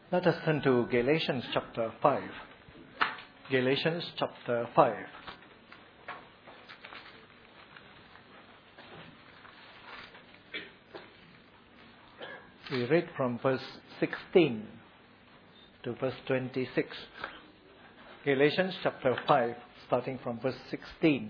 Let us turn to Galatians chapter 5. Galatians chapter 5. We read from verse 16 to verse 26. Galatians chapter 5, starting from verse 16.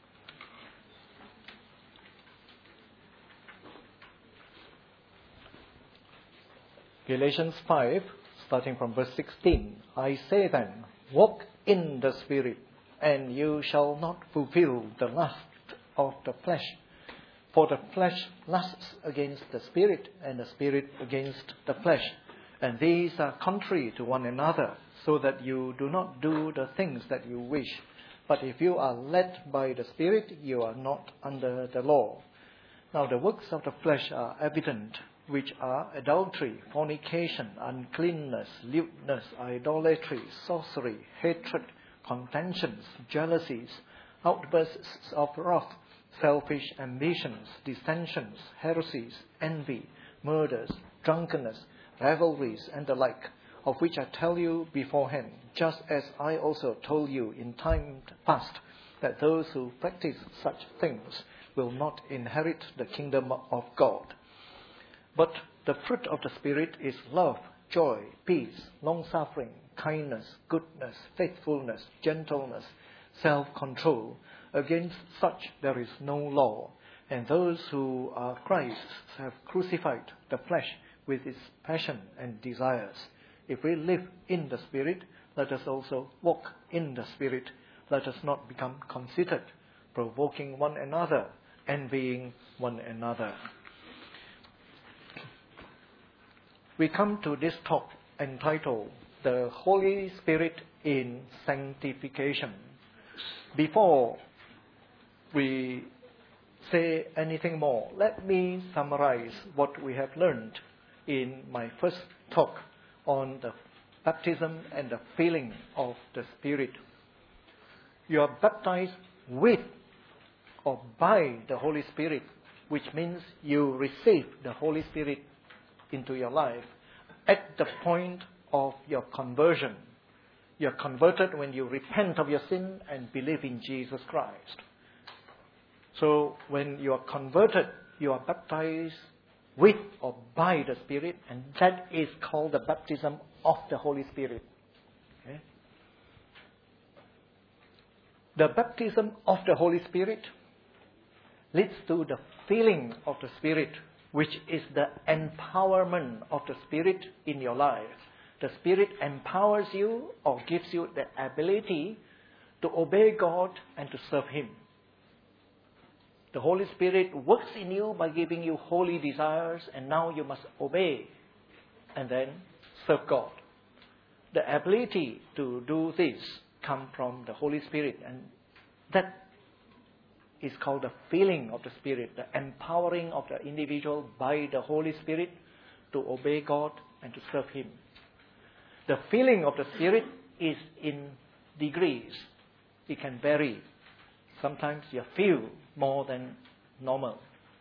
Galatians 5, starting from verse 16. I say then, walk in the Spirit, and you shall not fulfill the lust of the flesh. For the flesh lusts against the Spirit, and the Spirit against the flesh. And these are contrary to one another, so that you do not do the things that you wish. But if you are led by the Spirit, you are not under the law. Now the works of the flesh are evident, which are adultery, fornication, uncleanness, lewdness, idolatry, sorcery, hatred, contentions, jealousies, outbursts of wrath, selfish ambitions, dissensions, heresies, envy, murders, drunkenness, revelries, and the like, of which I tell you beforehand, just as I also told you in time past, that those who practice such things will not inherit the kingdom of God. But the fruit of the Spirit is love, joy, peace, long-suffering, kindness, goodness, faithfulness, gentleness, self-control. Against such there is no law. And those who are Christ's have crucified the flesh with its passion and desires. If we live in the Spirit, let us also walk in the Spirit. Let us not become conceited, provoking one another, envying one another. We come to this talk entitled, The Holy Spirit in Sanctification. Before we say anything more, let me summarize what we have learned in my first talk on the baptism and the filling of the Spirit. You are baptized with or by the Holy Spirit, which means you receive the Holy Spirit into your life at the point of your conversion. You are converted when you repent of your sin and believe in Jesus Christ. So when you are converted, you are baptized with or by the Spirit, and that is called the baptism of the Holy Spirit. Okay? The baptism of the Holy Spirit leads to the filling of the Spirit, which is the empowerment of the Spirit in your life. The Spirit empowers you or gives you the ability to obey God and to serve Him. The Holy Spirit works in you by giving you holy desires, and now you must obey and then serve God. The ability to do this comes from the Holy Spirit, and that is called the filling of the Spirit, the empowering of the individual by the Holy Spirit to obey God and to serve Him. The filling of the Spirit is in degrees. It can vary. Sometimes you feel more than normal.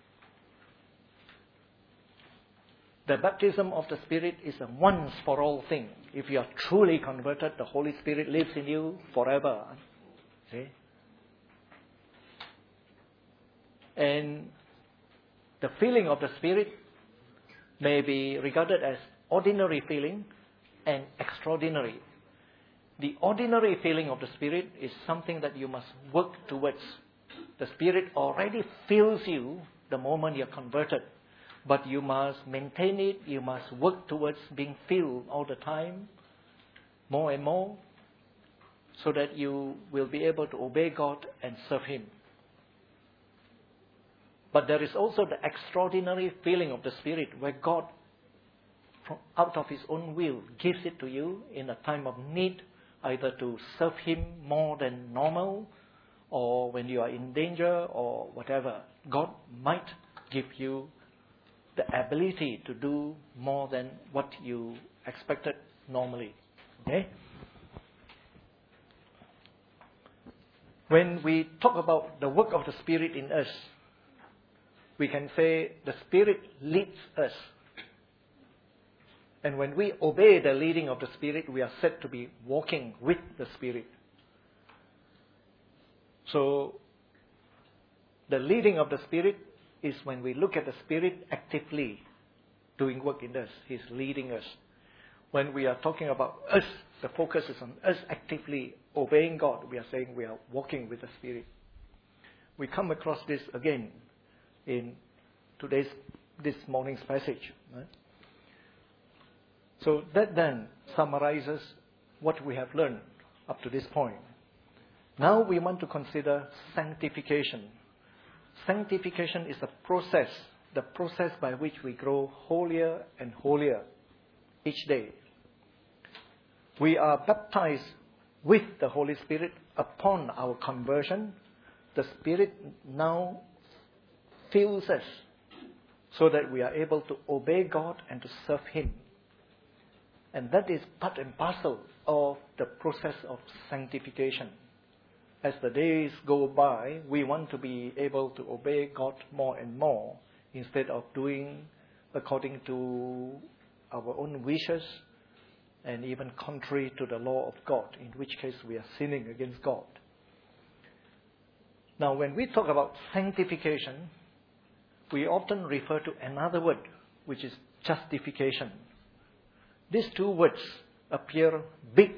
The baptism of the Spirit is a once for all thing. If you are truly converted, the Holy Spirit lives in you forever. See? And the feeling of the Spirit may be regarded as ordinary feeling and extraordinary. The ordinary feeling of the Spirit is something that you must work towards. The Spirit already fills you the moment you're converted, but you must maintain it, you must work towards being filled all the time, more and more, so that you will be able to obey God and serve Him. But there is also the extraordinary feeling of the Spirit where God, out of His own will, gives it to you in a time of need, either to serve Him more than normal, or when you are in danger, or whatever. God might give you the ability to do more than what you expected normally. Okay? When we talk about the work of the Spirit in us, we can say the Spirit leads us. And when we obey the leading of the Spirit, we are said to be walking with the Spirit. So, the leading of the Spirit is when we look at the Spirit actively doing work in us. He's leading us. When we are talking about us, the focus is on us actively obeying God. We are saying we are walking with the Spirit. We come across this again in this morning's passage. Right? So that then summarizes what we have learned up to this point. Now we want to consider sanctification. Sanctification is the process by which we grow holier and holier each day. We are baptized with the Holy Spirit upon our conversion. The Spirit now fills us so that we are able to obey God and to serve Him. And that is part and parcel of the process of sanctification. As the days go by, we want to be able to obey God more and more instead of doing according to our own wishes and even contrary to the law of God, in which case we are sinning against God. Now, when we talk about sanctification, we often refer to another word, which is justification. These two words appear big,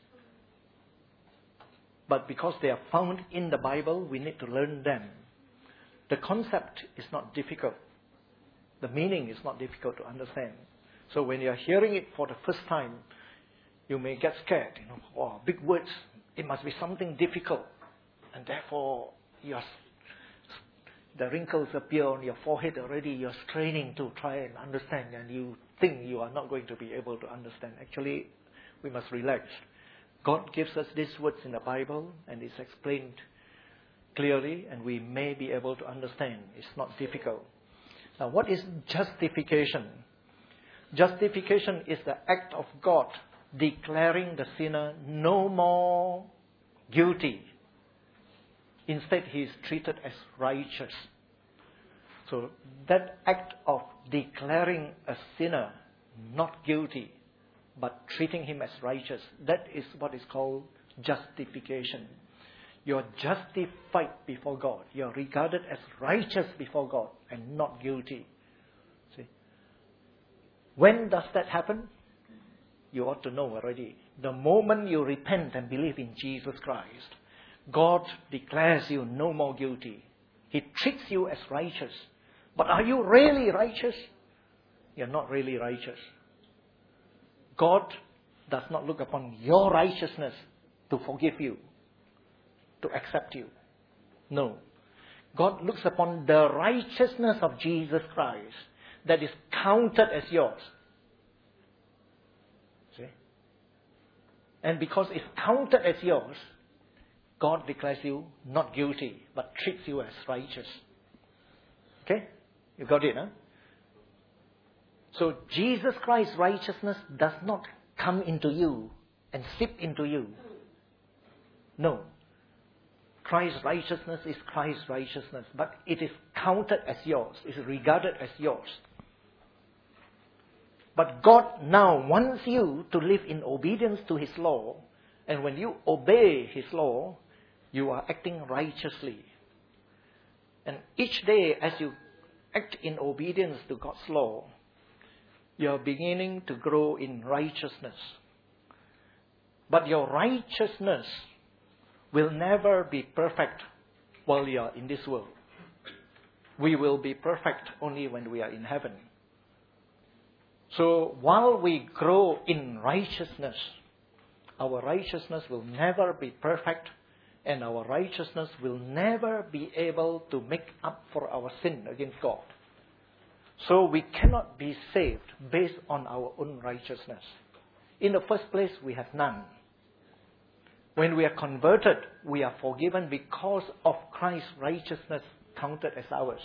but because they are found in the Bible, we need to learn them. The concept is not difficult. The meaning is not difficult to understand. So when you are hearing it for the first time, you may get scared. Oh, big words. It must be something difficult. And therefore, the wrinkles appear on your forehead already. You're straining to try and understand, and you think you are not going to be able to understand. Actually, we must relax. God gives us these words in the Bible, and it's explained clearly, and we may be able to understand. It's not difficult. Now, what is justification? Justification is the act of God declaring the sinner no more guilty. Instead, he is treated as righteous. So that act of declaring a sinner not guilty, but treating him as righteous, that is what is called justification. You're justified before God. You're regarded as righteous before God and not guilty. See? When does that happen? You ought to know already. The moment you repent and believe in Jesus Christ, God declares you no more guilty. He treats you as righteous. But are you really righteous? You're not really righteous. God does not look upon your righteousness to forgive you, to accept you. No. God looks upon the righteousness of Jesus Christ that is counted as yours. See? And because it's counted as yours, God declares you not guilty, but treats you as righteous. Okay? You got it, huh? So Jesus Christ's righteousness does not come into you and seep into you. No. Christ's righteousness is Christ's righteousness, but it is counted as yours. It is regarded as yours. But God now wants you to live in obedience to His law, and when you obey His law, you are acting righteously. And each day as you act in obedience to God's law, you are beginning to grow in righteousness. But your righteousness will never be perfect while you are in this world. We will be perfect only when we are in heaven. So while we grow in righteousness, our righteousness will never be perfect, and our righteousness will never be able to make up for our sin against God. So we cannot be saved based on our own righteousness. In the first place, we have none. When we are converted, we are forgiven because of Christ's righteousness counted as ours.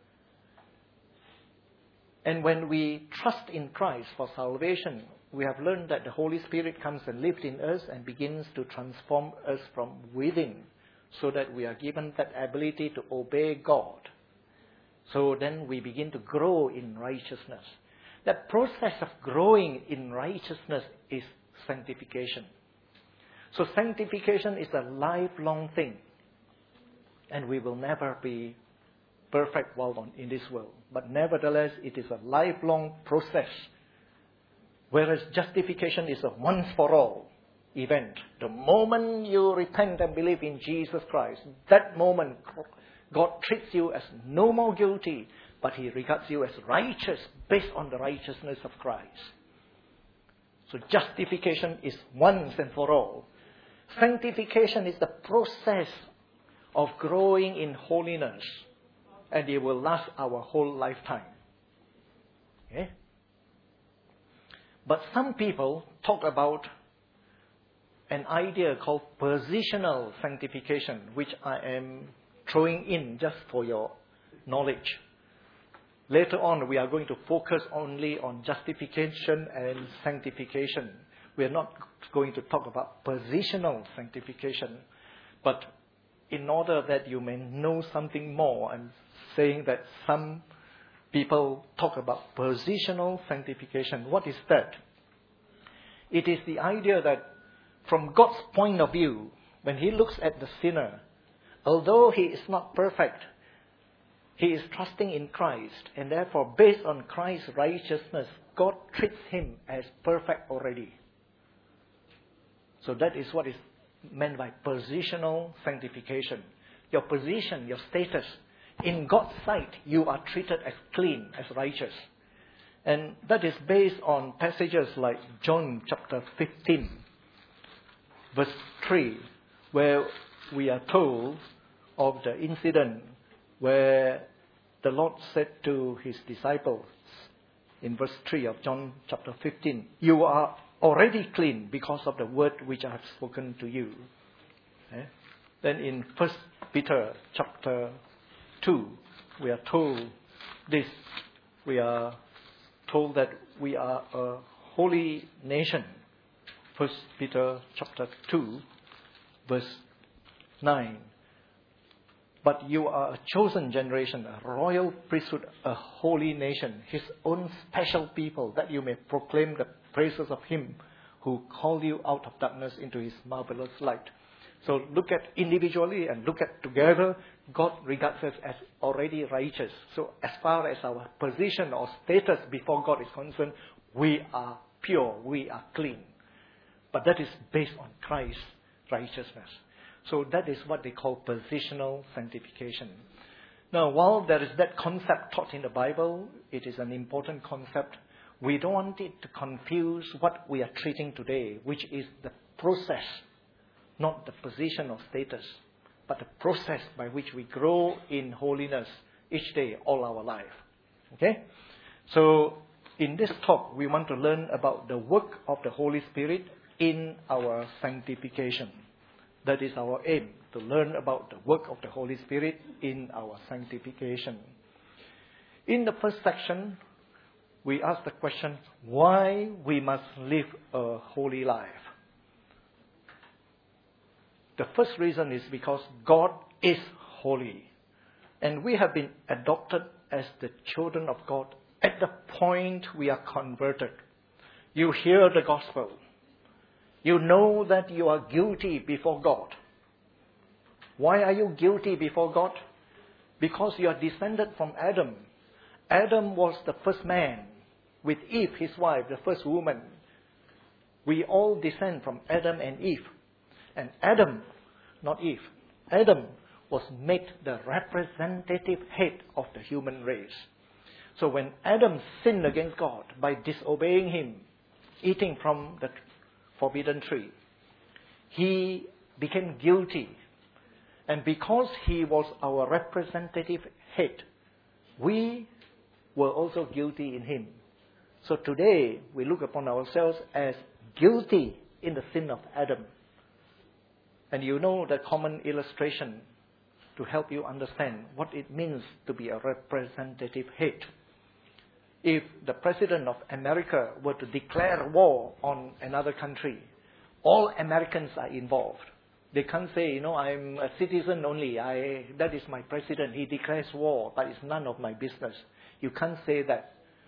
And when we trust in Christ for salvation, we have learned that the Holy Spirit comes and lives in us and begins to transform us from within, so that we are given that ability to obey God. So then we begin to grow in righteousness. That process of growing in righteousness is sanctification. So sanctification is a lifelong thing. And we will never be perfect while in this world. But nevertheless, it is a lifelong process. Whereas justification is a once for all event. The moment you repent and believe in Jesus Christ, that moment God treats you as no more guilty, but He regards you as righteous based on the righteousness of Christ. So justification is once and for all. Sanctification is the process of growing in holiness, and it will last our whole lifetime. Okay? But some people talk about an idea called positional sanctification, which I am throwing in just for your knowledge. Later on, we are going to focus only on justification and sanctification. We are not going to talk about positional sanctification. But in order that you may know something more, I'm saying that some people talk about positional sanctification. What is that? It is the idea that from God's point of view, when He looks at the sinner, although he is not perfect, he is trusting in Christ, and therefore, based on Christ's righteousness, God treats him as perfect already. So that is what is meant by positional sanctification. Your position, your status, in God's sight, you are treated as clean, as righteous. And that is based on passages like John chapter 15, verse 3, where we are told of the incident where the Lord said to His disciples in verse 3 of John chapter 15, "You are already clean because of the word which I have spoken to you." Then in 1 Peter chapter 2, we are told this. We are told that we are a holy nation. 1 Peter chapter 2, verse 9. "But you are a chosen generation, a royal priesthood, a holy nation, His own special people, that you may proclaim the praises of Him who called you out of darkness into His marvelous light." So look at individually and look at together, God regards us as already righteous. So as far as our position or status before God is concerned, we are pure, we are clean. But that is based on Christ's righteousness. So that is what they call positional sanctification. Now, while there is that concept taught in the Bible, it is an important concept. We don't want it to confuse what we are treating today, which is the process, not the position or status, but the process by which we grow in holiness each day, all our life. Okay? So, in this talk, we want to learn about the work of the Holy Spirit in our sanctification. That is our aim, to learn about the work of the Holy Spirit in our sanctification. In the first section, we ask the question, why we must live a holy life. The first reason is because God is holy. And we have been adopted as the children of God at the point we are converted. You hear the gospel. You know that you are guilty before God. Why are you guilty before God? Because you are descended from Adam. Adam was the first man, with Eve, his wife, the first woman. We all descend from Adam and Eve. And Adam, not Eve, Adam was made the representative head of the human race. So when Adam sinned against God by disobeying Him, eating from the forbidden tree, he became guilty. And because he was our representative head, we were also guilty in him. So today, we look upon ourselves as guilty in the sin of Adam. And you know the common illustration to help you understand what it means to be a representative head. If the President of America were to declare war on another country, all Americans are involved. They can't say, I'm a citizen only. That is my president. He declares war, but it's none of my business. You can't say that.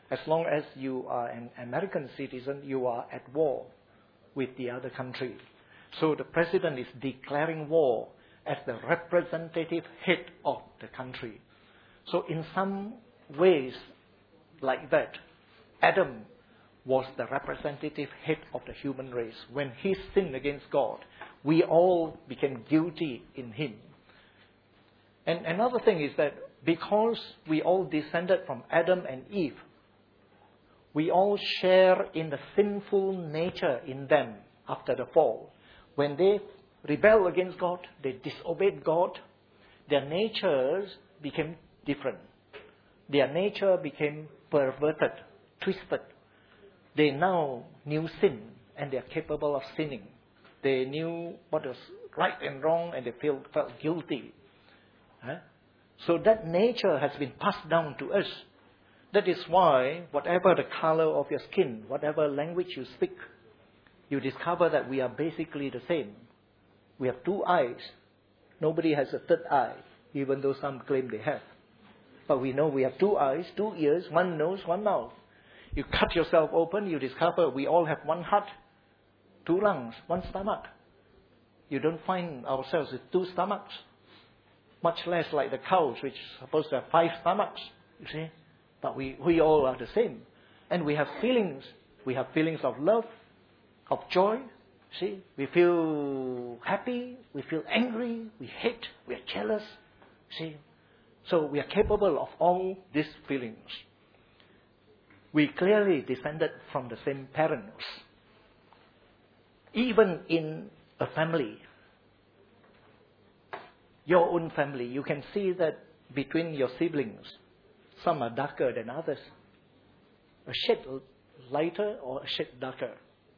As long as you are an American citizen, you are at war with the other country. So the president is declaring war as the representative head of the country. So in some ways like that, Adam was the representative head of the human race. When he sinned against God, we all became guilty in him. And another thing is that because we all descended from Adam and Eve, we all share in the sinful nature in them after the fall. When they rebelled against God, they disobeyed God, their natures became different. Their nature became perverted, twisted. They now knew sin and they are capable of sinning. They knew what was right and wrong and they felt guilty. So that nature has been passed down to us. That is why whatever the color of your skin, whatever language you speak, you discover that we are basically the same. We have two eyes. Nobody has a third eye, even though some claim they have. But we know we have two eyes, two ears, one nose, one mouth. You cut yourself open, you discover we all have one heart, two lungs, one stomach. You don't find ourselves with two stomachs. Much less like the cows, which are supposed to have 5 stomachs, you see. But we all are the same. And we have feelings. We have feelings of love, of joy. See, we feel happy, we feel angry, we hate, we are jealous. See, so we are capable of all these feelings. We clearly descended from the same parents. Even in a family, your own family, you can see that between your siblings, some are darker than others. A shade lighter or a shade darker.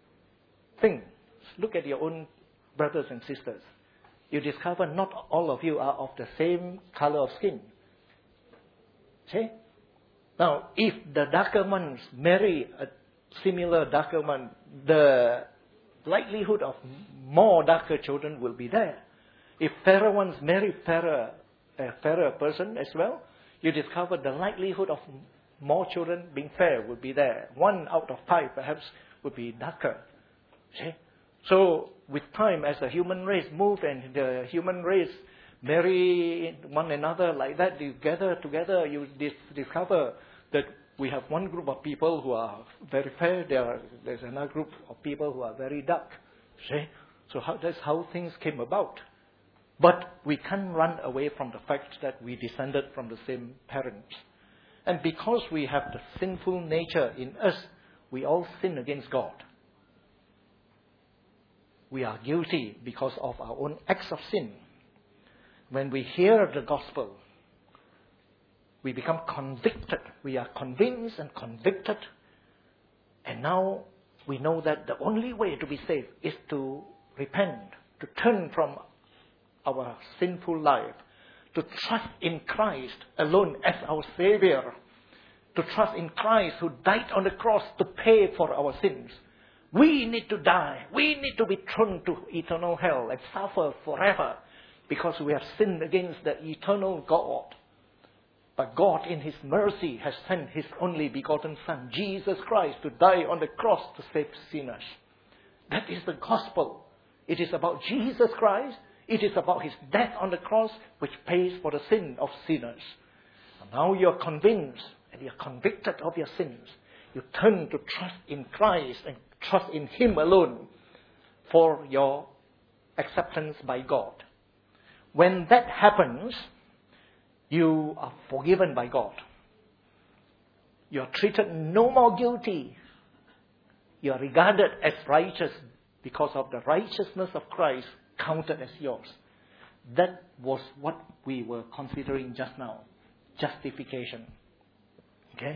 Look at your own brothers and sisters. You discover not all of you are of the same color of skin. See? Now, if the darker ones marry a similar darker one, the likelihood of more darker children will be there. If fairer ones marry a fairer person as well, you discover the likelihood of more children being fair will be there. 1 out of 5 perhaps would be darker. See? So with time, as the human race moved and the human race marry one another like that, you gather together, you discover that we have one group of people who are very fair, there's another group of people who are very dark. See? So that's how things came about. But we can't run away from the fact that we descended from the same parents. And because we have the sinful nature in us, we all sin against God. We are guilty because of our own acts of sin. When we hear the gospel, we become convicted. We are convinced and convicted. And now we know that the only way to be saved is to repent, to turn from our sinful life, to trust in Christ alone as our Savior, to trust in Christ who died on the cross to pay for our sins. We need to die. We need to be thrown to eternal hell and suffer forever because we have sinned against the eternal God. But God in His mercy has sent His only begotten Son, Jesus Christ, to die on the cross to save sinners. That is the gospel. It is about Jesus Christ. It is about His death on the cross which pays for the sin of sinners. And now you are convinced and you are convicted of your sins. You turn to trust in Christ and trust in Him alone for your acceptance by God. When that happens, you are forgiven by God. You are treated no more guilty. You are regarded as righteous because of the righteousness of Christ counted as yours. That was what we were considering just now. Justification. Okay?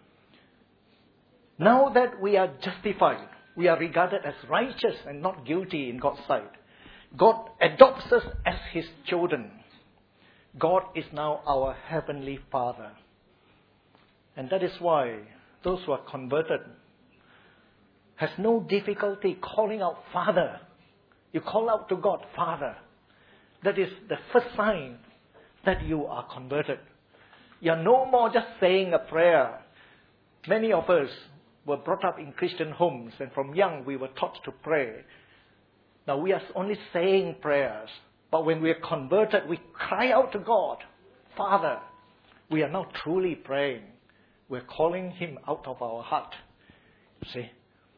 Now that we are justified, we are regarded as righteous and not guilty in God's sight. God adopts us as His children. God is now our Heavenly Father. And that is why those who are converted has no difficulty calling out Father. You call out to God, Father. That is the first sign that you are converted. You are no more just saying a prayer. Many of us were brought up in Christian homes, and from young we were taught to pray. Now we are only saying prayers, but when we are converted, we cry out to God, Father. We are not truly praying. We're calling Him out of our heart. See?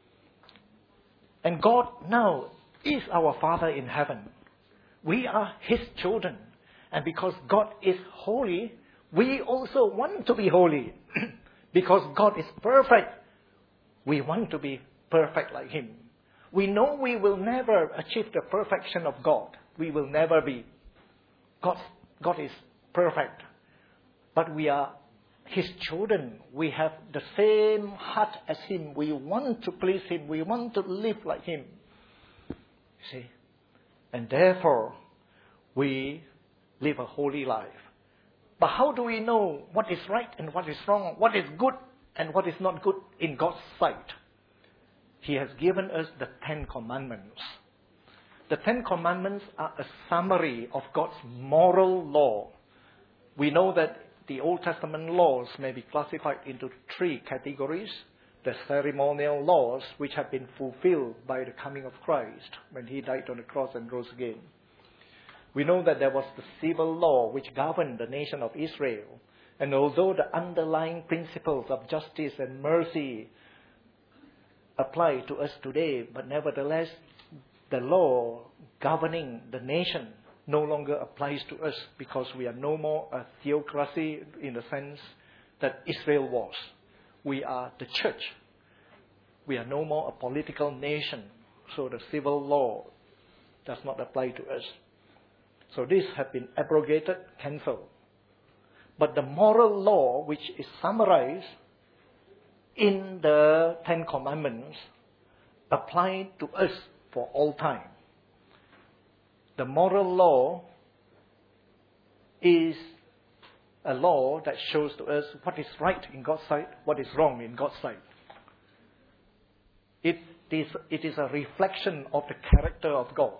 And God now is our Father in heaven. We are His children. And because God is holy, we also want to be holy. Because God is perfect, we want to be perfect like Him. We know we will never achieve the perfection of God. We will never be. God is perfect. But we are His children. We have the same heart as Him. We want to please Him. We want to live like Him. See? And therefore, we live a holy life. But how do we know what is right and what is wrong, what is good and what is not good in God's sight? He has given us the 10 Commandments. The 10 Commandments are a summary of God's moral law. We know that the Old Testament laws may be classified into 3 categories. The ceremonial laws, which have been fulfilled by the coming of Christ when He died on the cross and rose again. We know that there was the civil law which governed the nation of Israel. And although the underlying principles of justice and mercy apply to us today, but nevertheless, the law governing the nation no longer applies to us because we are no more a theocracy in the sense that Israel was. We are the church. We are no more a political nation. So the civil law does not apply to us. So these have been abrogated, cancelled. But the moral law, which is summarized in the 10 Commandments, apply to us for all time. The moral law is a law that shows to us what is right in God's sight, what is wrong in God's sight. It is a reflection of the character of God.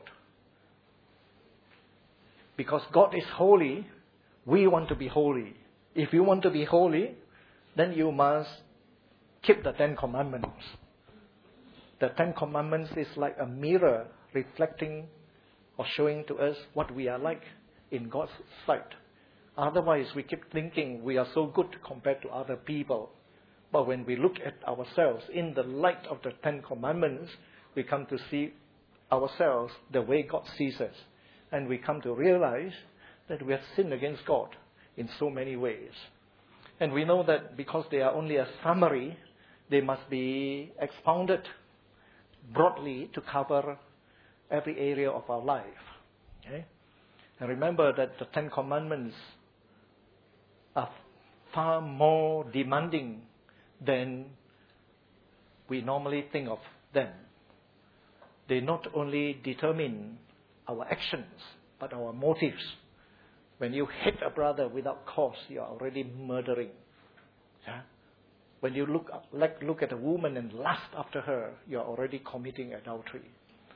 Because God is holy, we want to be holy. If you want to be holy, then you must keep the 10 Commandments. The 10 Commandments is like a mirror reflecting or showing to us what we are like in God's sight. Otherwise, we keep thinking we are so good compared to other people. But when we look at ourselves in the light of the 10 Commandments, we come to see ourselves the way God sees us. And we come to realize that we have sinned against God in so many ways. And we know that because they are only a summary, they must be expounded broadly to cover every area of our life. Okay? And remember that the 10 Commandments are far more demanding than we normally think of them. They not only determine our actions, but our motives. When you hate a brother without cause, you are already murdering. Yeah? When you look at a woman and lust after her, you are already committing adultery.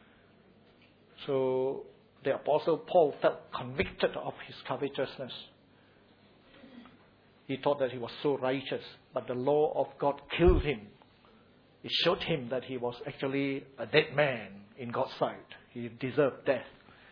So the Apostle Paul felt convicted of his covetousness. He thought that he was so righteous, but the law of God killed him. It showed him that he was actually a dead man in God's sight. He deserved death.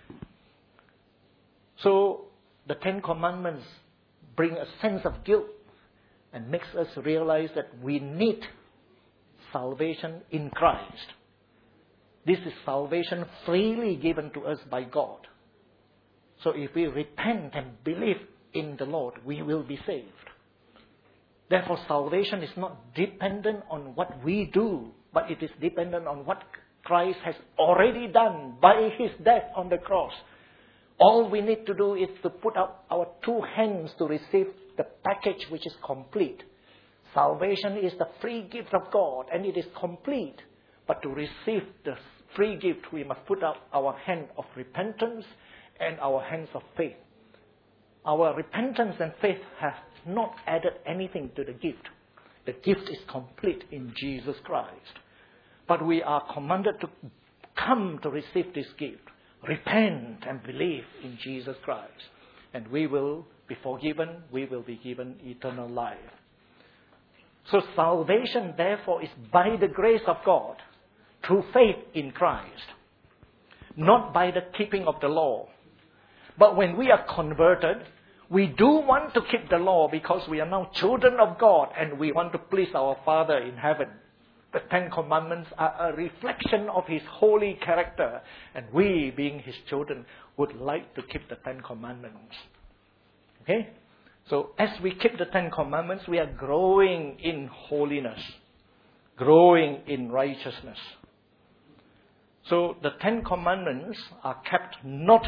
So the 10 Commandments bring a sense of guilt and makes us realize that we need salvation in Christ. This is salvation freely given to us by God. So if we repent and believe in the Lord, we will be saved. Therefore, salvation is not dependent on what we do, but it is dependent on what Christ has already done by His death on the cross. All we need to do is to put up our 2 hands to receive the package which is complete. Salvation is the free gift of God, and it is complete. But to receive the free gift, we must put up our hand of repentance and our hands of faith. Our repentance and faith have not added anything to the gift. The gift is complete in Jesus Christ. But we are commanded to come to receive this gift. Repent and believe in Jesus Christ. And we will be forgiven. We will be given eternal life. So salvation, therefore, is by the grace of God, through faith in Christ, not by the keeping of the law. But when we are converted, we do want to keep the law because we are now children of God and we want to please our Father in heaven. The Ten Commandments are a reflection of His holy character, and we, being His children, would like to keep the Ten Commandments. Okay? So as we keep the Ten Commandments, we are growing in holiness, growing in righteousness. So the Ten Commandments are kept not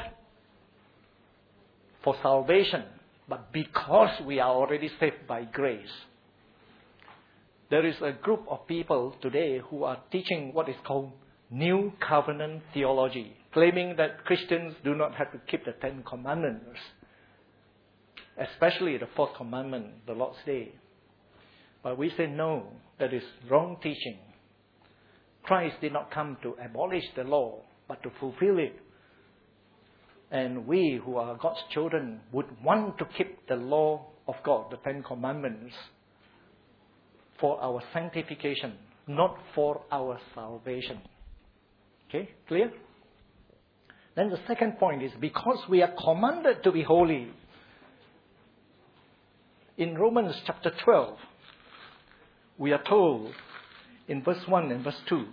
for salvation, but because we are already saved by grace. There is a group of people today who are teaching what is called New Covenant theology, claiming that Christians do not have to keep the Ten Commandments, especially the fourth commandment, the Lord's Day. But we say no, that is wrong teaching. Christ did not come to abolish the law, but to fulfill it. And we who are God's children would want to keep the law of God, the Ten Commandments, for our sanctification, not for our salvation. Okay, clear? Then the second point is because we are commanded to be holy. In Romans chapter 12, we are told in verse 1 and verse 2,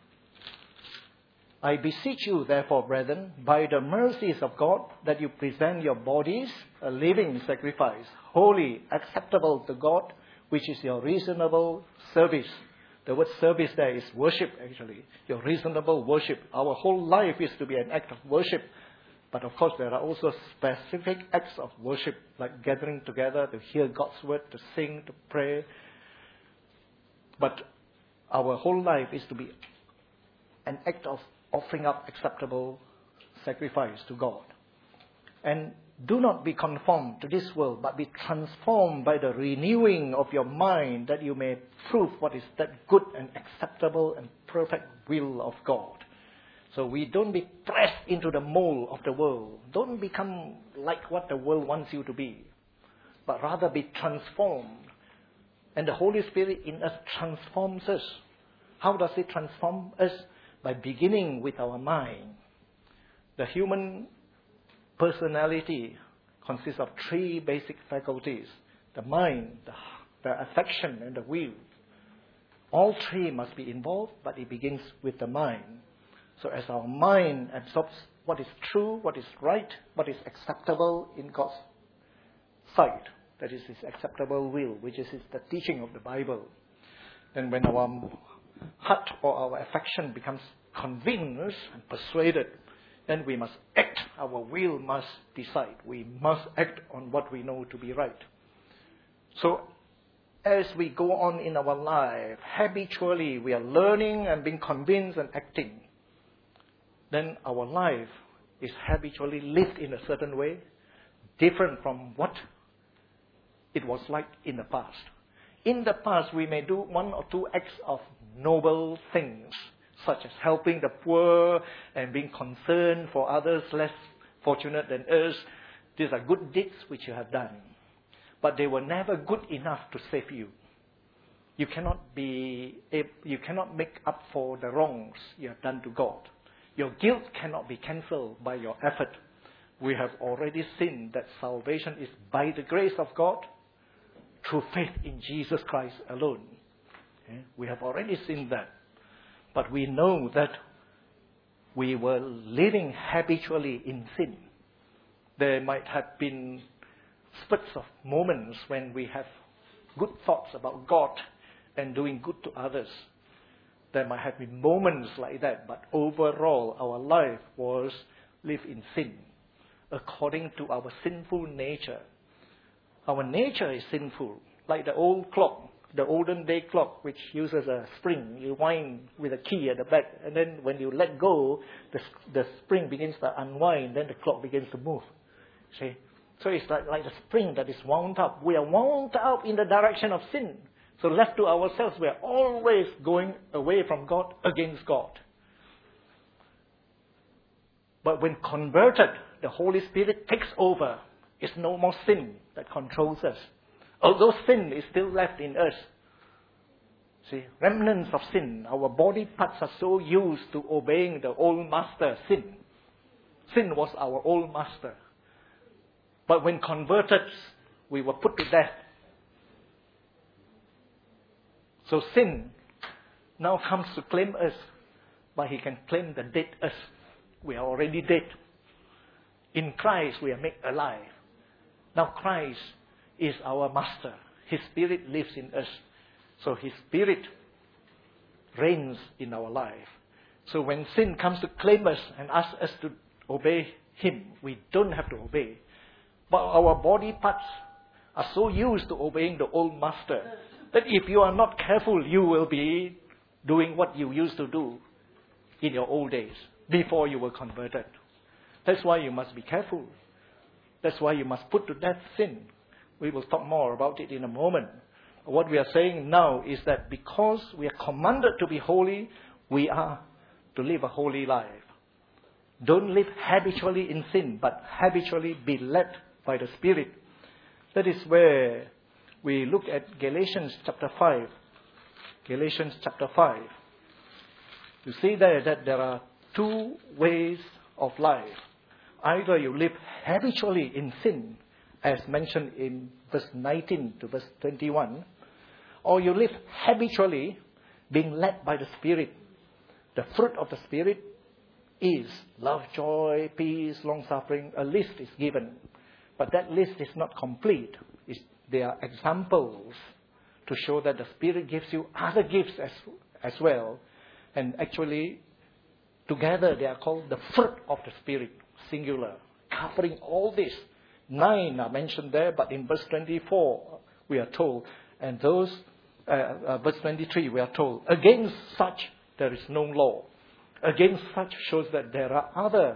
I beseech you, therefore, brethren, by the mercies of God, that you present your bodies a living sacrifice, holy, acceptable to God, which is your reasonable service. The word service there is worship, actually. Your reasonable worship. Our whole life is to be an act of worship. But of course, there are also specific acts of worship, like gathering together to hear God's word, to sing, to pray. But our whole life is to be an act of offering up acceptable sacrifice to God. And do not be conformed to this world, but be transformed by the renewing of your mind, that you may prove what is that good and acceptable and perfect will of God. So we don't be pressed into the mold of the world. Don't become like what the world wants you to be, but rather be transformed. And the Holy Spirit in us transforms us. How does it transform us? By beginning with our mind. The human personality consists of three basic faculties: the mind, the affection, and the will. All three must be involved, but it begins with the mind. So as our mind absorbs what is true, what is right, what is acceptable in God's sight, that is His acceptable will, which is the teaching of the Bible. Then when our heart or our affection becomes convinced and persuaded, then we must act. Our will must decide. We must act on what we know to be right. So as we go on in our life, habitually we are learning and being convinced and acting. Then our life is habitually lived in a certain way, different from what it was like in the past. In the past, we may do one or two acts of noble things, such as helping the poor and being concerned for others less fortunate than us. These are good deeds which you have done. But they were never good enough to save you. You cannot make up for the wrongs you have done to God. Your guilt cannot be cancelled by your effort. We have already seen that salvation is by the grace of God through faith in Jesus Christ alone. Okay? We have already seen that. But we know that we were living habitually in sin. There might have been spurts of moments when we have good thoughts about God and doing good to others. There might have been moments like that, but overall our life was lived in sin, according to our sinful nature. Our nature is sinful, like the old clock, the olden day clock, which uses a spring. You wind with a key at the back, and then when you let go, the spring begins to unwind, then the clock begins to move. See? So it's like the spring that is wound up. We are wound up in the direction of sin. So left to ourselves, we are always going away from God, against God. But when converted, the Holy Spirit takes over. It's no more sin that controls us. Although sin is still left in us, See, remnants of sin. Our body parts are so used to obeying the old master, sin. Sin was our old master. But when converted, we were put to death. So sin now comes to claim us, but he can claim the dead us. We are already dead. In Christ, we are made alive. Now Christ is our master. His Spirit lives in us. So His Spirit reigns in our life. So when sin comes to claim us and ask us to obey Him, we don't have to obey. But our body parts are so used to obeying the old master that if you are not careful, you will be doing what you used to do in your old days before you were converted. That's why you must be careful. That's why you must put to death sin. We will talk more about it in a moment. What we are saying now is that because we are commanded to be holy, we are to live a holy life. Don't live habitually in sin, but habitually be led by the Spirit. That is where we look at Galatians chapter 5. Galatians chapter 5. You see there that there are two ways of life. Either you live habitually in sin, as mentioned in verse 19 to verse 21, or you live habitually being led by the Spirit. The fruit of the Spirit is love, joy, peace, long-suffering. A list is given. But that list is not complete. They are examples to show that the Spirit gives you other gifts as well. And actually, together they are called the fruit of the Spirit, singular, covering all this. 9 are mentioned there, but in verse 24 we are told, and verse 23 we are told, against such there is no law. Against such shows that there are other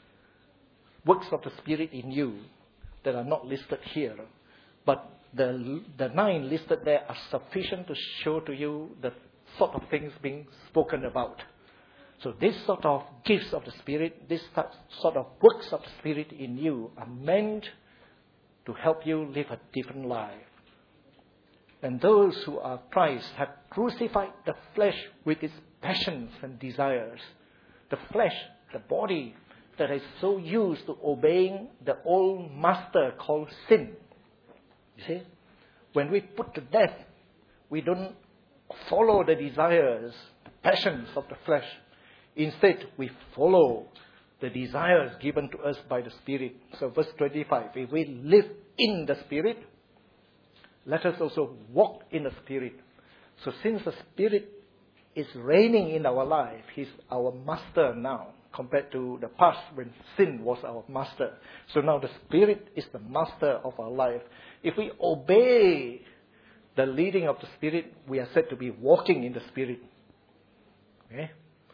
works of the Spirit in you that are not listed here. But the 9 listed there are sufficient to show to you the sort of things being spoken about. So this sort of gifts of the Spirit, this sort of works of the Spirit in you are meant to help you live a different life. And those who are Christ have crucified the flesh with its passions and desires. The flesh, the body that is so used to obeying the old master called sin. You see, when we put to death, we don't follow the desires, the passions of the flesh. Instead, we follow the desires given to us by the Spirit. So verse 25, if we live in the Spirit, let us also walk in the Spirit. So since the Spirit is reigning in our life, He's our master now, compared to the past when sin was our master. So now the Spirit is the master of our life. If we obey the leading of the Spirit, we are said to be walking in the Spirit. Okay?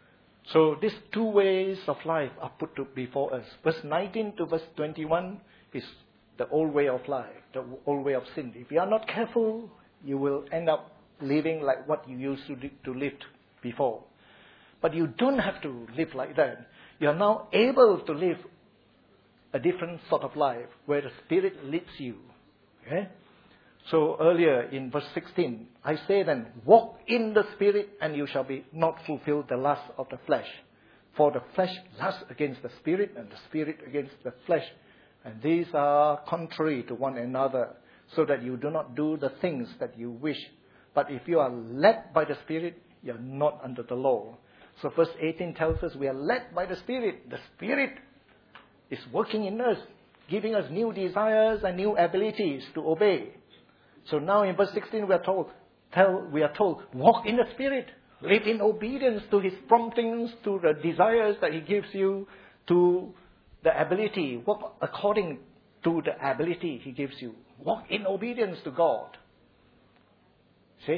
So these two ways of life are put before us. Verse 19 to verse 21 is the old way of life, the old way of sin. If you are not careful, you will end up living like what you used to live before. But you don't have to live like that. You are now able to live a different sort of life where the Spirit leads you. Okay? So earlier in verse 16, I say then, walk in the Spirit and you shall be not fulfill the lust of the flesh. For the flesh lusts against the Spirit and the Spirit against the flesh. And these are contrary to one another, so that you do not do the things that you wish. But if you are led by the Spirit, you are not under the law. So verse 18 tells us we are led by the Spirit. The Spirit is working in us, giving us new desires and new abilities to obey. So now in verse 16 we are told, walk in the Spirit. Live in obedience to His promptings, to the desires that He gives you, to the ability. Walk according to the ability He gives you. Walk in obedience to God. See?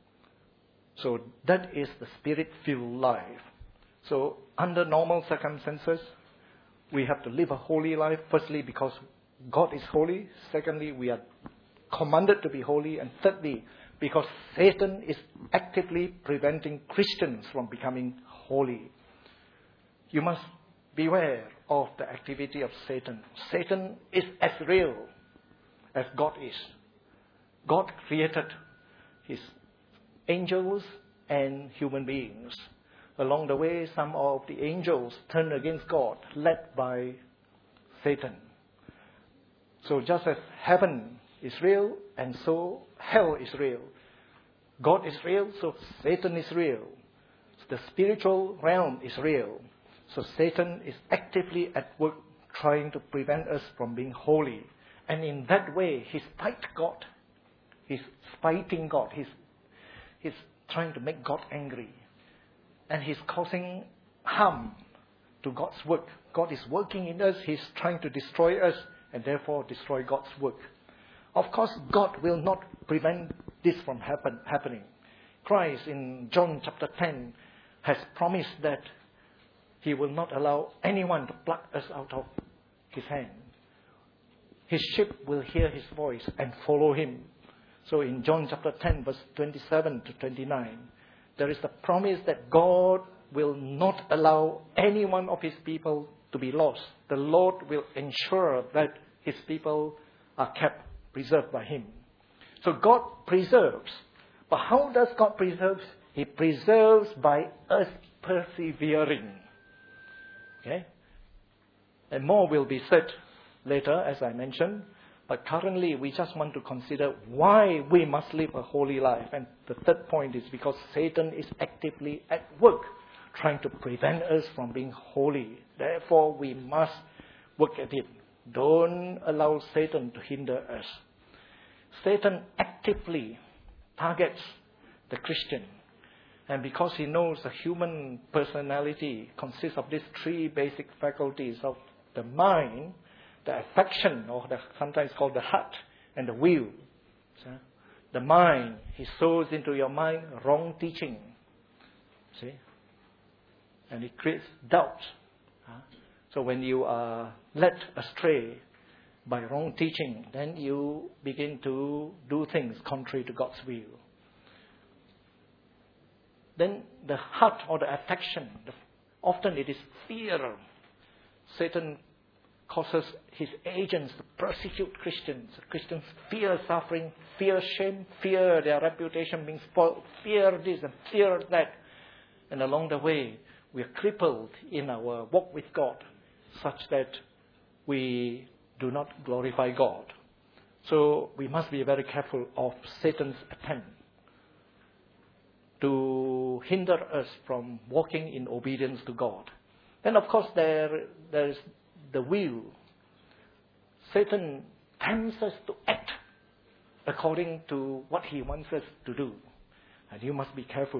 So that is the Spirit-filled life. So under normal circumstances, we have to live a holy life. Firstly, because God is holy. Secondly, we are commanded to be holy. And thirdly, because Satan is actively preventing Christians from becoming holy. You must beware of the activity of Satan. Satan is as real as God is. God created His angels and human beings. Along the way, some of the angels turned against God, led by Satan. So just as heaven is real, and so hell is real. God is real, so Satan is real. The spiritual realm is real. So Satan is actively at work trying to prevent us from being holy. And in that way, he's fighting God. He's fighting God. He's trying to make God angry. And he's causing harm to God's work. God is working in us. He's trying to destroy us and therefore destroy God's work. Of course, God will not prevent this from happening. Christ in John chapter 10 has promised that he will not allow anyone to pluck us out of his hand. His sheep will hear his voice and follow him. So in John chapter 10 verse 27 to 29, there is the promise that God will not allow any one of his people to be lost. The Lord will ensure that his people are kept, preserved by him. So God preserves. But how does God preserve? He preserves by us persevering. Okay? And more will be said later, as I mentioned. But currently, we just want to consider why we must live a holy life. And the third point is because Satan is actively at work trying to prevent us from being holy. Therefore, we must work at it. Don't allow Satan to hinder us. Satan actively targets the Christian. And because he knows the human personality consists of these three basic faculties of the mind, the affection, or sometimes called the heart, and the will. So, the mind, he sows into your mind wrong teaching. See? And it creates doubt. So when you are led astray by wrong teaching, then you begin to do things contrary to God's will. Then the heart or the affection, often it is fear. Satan causes his agents to persecute Christians. Christians fear suffering, fear shame, fear their reputation being spoiled, fear this and fear that. And along the way, we are crippled in our walk with God, such that we do not glorify God. So we must be very careful of Satan's attempt to hinder us from walking in obedience to God. Then of course there is the will. Satan tempts us to act according to what he wants us to do. And you must be careful.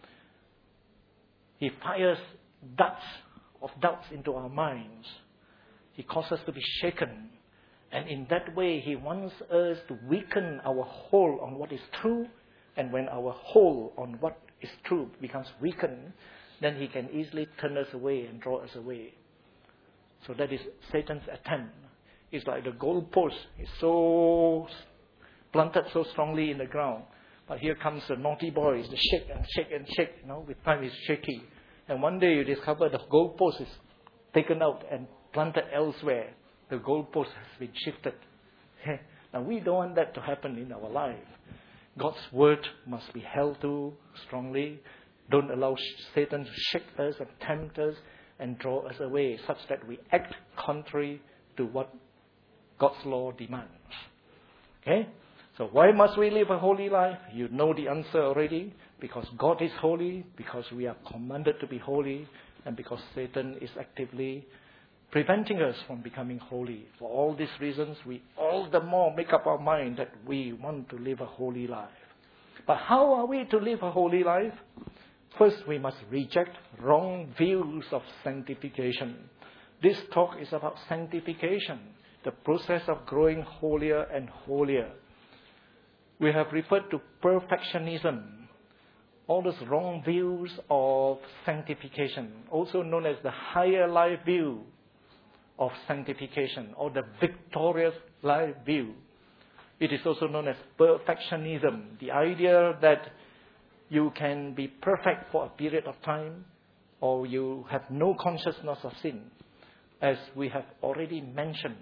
He fires darts of doubts into our minds. He causes us to be shaken. And in that way, he wants us to weaken our hold on what is true. And when our hold on what is true becomes weakened, then he can easily turn us away and draw us away. So that is Satan's attempt. It's like the goalpost is so planted so strongly in the ground. But here comes the naughty boys, the shake and shake and shake. With time it's shaky. And one day you discover the goalpost is taken out and planted elsewhere. The goalpost has been shifted. Now we don't want that to happen in our life. God's word must be held to strongly. Don't allow Satan to shake us and tempt us and draw us away, such that we act contrary to what God's law demands. Okay? So why must we live a holy life? You know the answer already. Because God is holy, because we are commanded to be holy, and because Satan is actively preventing us from becoming holy. For all these reasons, we all the more make up our mind that we want to live a holy life. But how are we to live a holy life? First, we must reject wrong views of sanctification. This talk is about sanctification, the process of growing holier and holier. We have referred to perfectionism, all those wrong views of sanctification, also known as the higher life view of sanctification, or the victorious life view. It is also known as perfectionism, the idea that you can be perfect for a period of time, or you have no consciousness of sin. As we have already mentioned,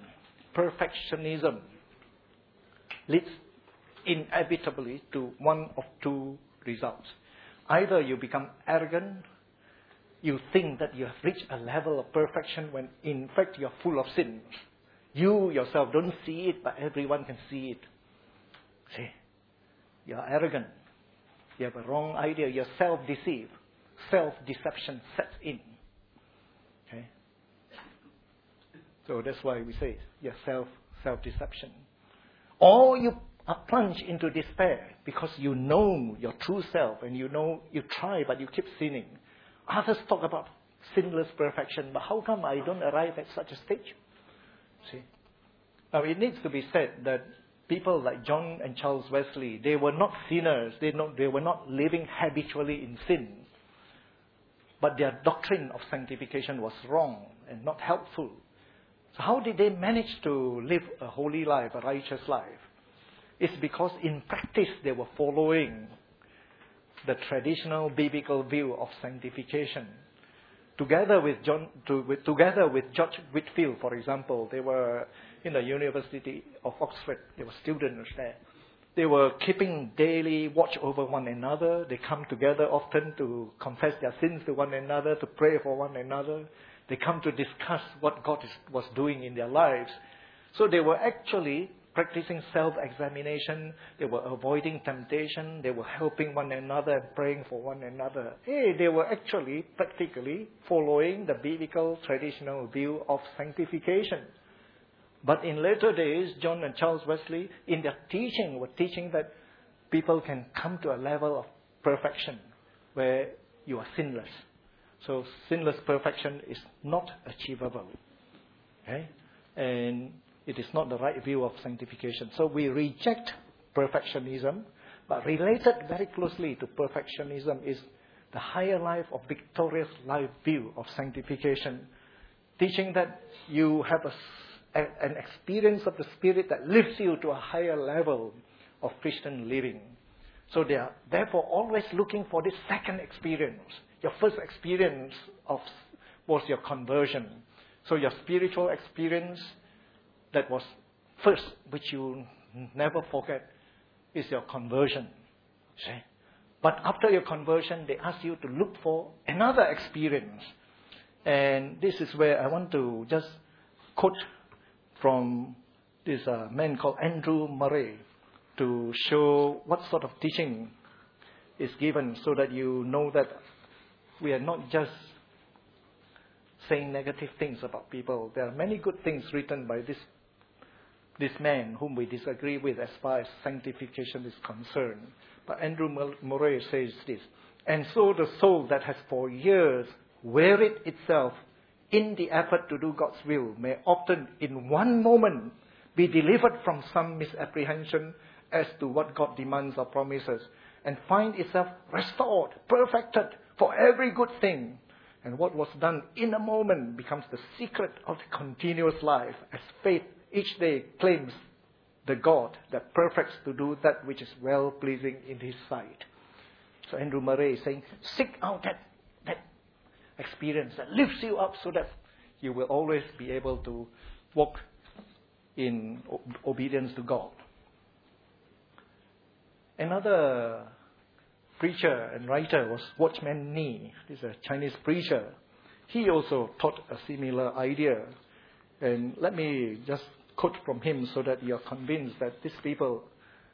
perfectionism leads inevitably to one of two results. Either you become arrogant, you think that you have reached a level of perfection when in fact you are full of sins. You yourself don't see it, but everyone can see it. See, you are arrogant. You have a wrong idea. You're self-deceived. Self-deception sets in. Okay? So that's why we say you're self-deception. Or you are plunged into despair because you know your true self and you know you try but you keep sinning. Others talk about sinless perfection, but how come I don't arrive at such a stage? See? Now it needs to be said that people like John and Charles Wesley, they were not sinners. They were not living habitually in sin. But their doctrine of sanctification was wrong and not helpful. So how did they manage to live a holy life, a righteous life? It's because in practice they were following the traditional biblical view of sanctification. Together with George Whitefield, for example, they were in the University of Oxford. They were students there. They were keeping daily watch over one another. They come together often to confess their sins to one another, to pray for one another. They come to discuss what God was doing in their lives. So they were actually practicing self-examination. They were avoiding temptation. They were helping one another and praying for one another. They were actually practically following the biblical traditional view of sanctification. But in later days, John and Charles Wesley, in their teaching, were teaching that people can come to a level of perfection where you are sinless. So sinless perfection is not achievable. Okay? And it is not the right view of sanctification. So we reject perfectionism, but related very closely to perfectionism is the higher life of victorious life view of sanctification, teaching that you have an experience of the Spirit that lifts you to a higher level of Christian living. So they are therefore always looking for this second experience. Your first experience was your conversion. So your spiritual experience that was first, which you never forget, is your conversion. See? But after your conversion, they ask you to look for another experience. And this is where I want to just quote from this man called Andrew Murray to show what sort of teaching is given so that you know that we are not just saying negative things about people. There are many good things written by this man whom we disagree with as far as sanctification is concerned. But Andrew Murray says this: and so the soul that has for years wearied itself in the effort to do God's will may often in one moment be delivered from some misapprehension as to what God demands or promises and find itself restored, perfected for every good thing. And what was done in a moment becomes the secret of the continuous life as faith each day claims the God that perfects to do that which is well-pleasing in His sight. So Andrew Murray is saying, seek out that experience that lifts you up so that you will always be able to walk in obedience to God. Another preacher and writer was Watchman Nee. This is a Chinese preacher. He also taught a similar idea. And let me just quote from him so that you are convinced that these people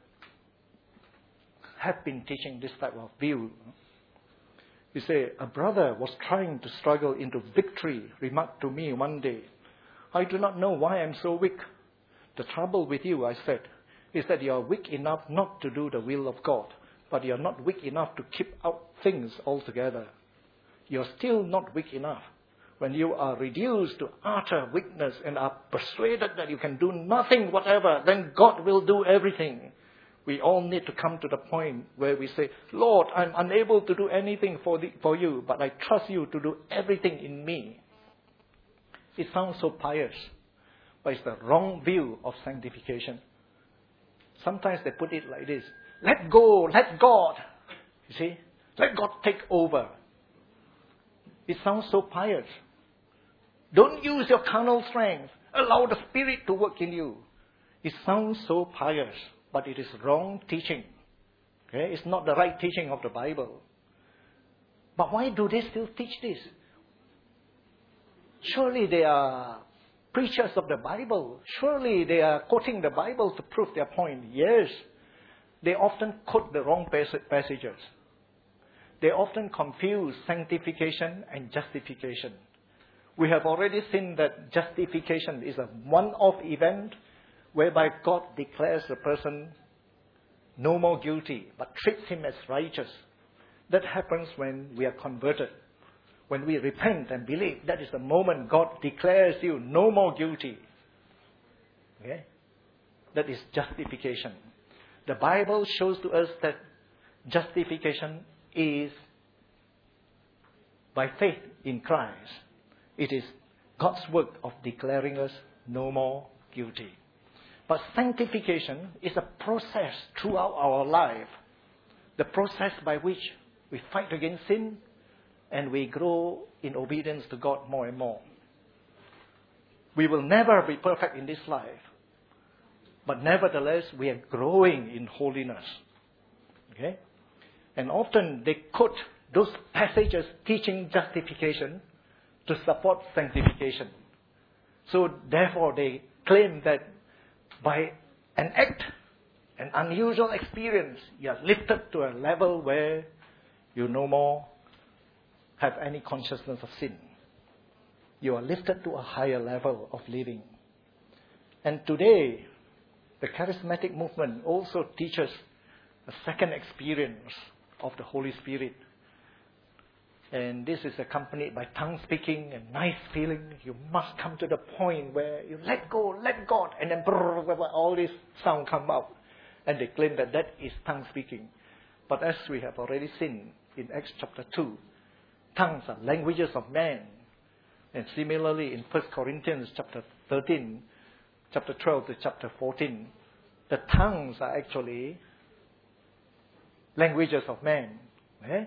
have been teaching this type of view. You say, a brother was trying to struggle into victory, remarked to me one day, I do not know why I'm so weak. The trouble with you, I said, is that you are weak enough not to do the will of God, but you are not weak enough to keep out things altogether. You are still not weak enough. When you are reduced to utter weakness and are persuaded that you can do nothing whatever, then God will do everything. We all need to come to the point where we say, Lord, I'm unable to do anything for you, but I trust you to do everything in me. It sounds so pious, but it's the wrong view of sanctification. Sometimes they put it like this: let go, let God. You see? Let God take over. It sounds so pious. Don't use your carnal strength. Allow the Spirit to work in you. It sounds so pious, but it is wrong teaching. Okay? It's not the right teaching of the Bible. But why do they still teach this? Surely they are preachers of the Bible. Surely they are quoting the Bible to prove their point. Yes, they often quote the wrong passages. They often confuse sanctification and justification. We have already seen that justification is a one-off event whereby God declares the person no more guilty, but treats him as righteous. That happens when we are converted. When we repent and believe, that is the moment God declares you no more guilty. Okay? That is justification. The Bible shows to us that justification is by faith in Christ. It is God's work of declaring us no more guilty. But sanctification is a process throughout our life. The process by which we fight against sin and we grow in obedience to God more and more. We will never be perfect in this life. But nevertheless, we are growing in holiness. Okay? And often they quote those passages teaching justification to support sanctification. So therefore they claim that by an act, an unusual experience, you are lifted to a level where you no more have any consciousness of sin. You are lifted to a higher level of living. And today, the charismatic movement also teaches a second experience of the Holy Spirit. And this is accompanied by tongue speaking and nice feeling. You must come to the point where you let go, let God, and then all this sound come out. And they claim that that is tongue speaking. But as we have already seen in Acts chapter 2, tongues are languages of man. And similarly in 1 Corinthians chapter 13, chapter 12 to chapter 14, the tongues are actually languages of man. Okay?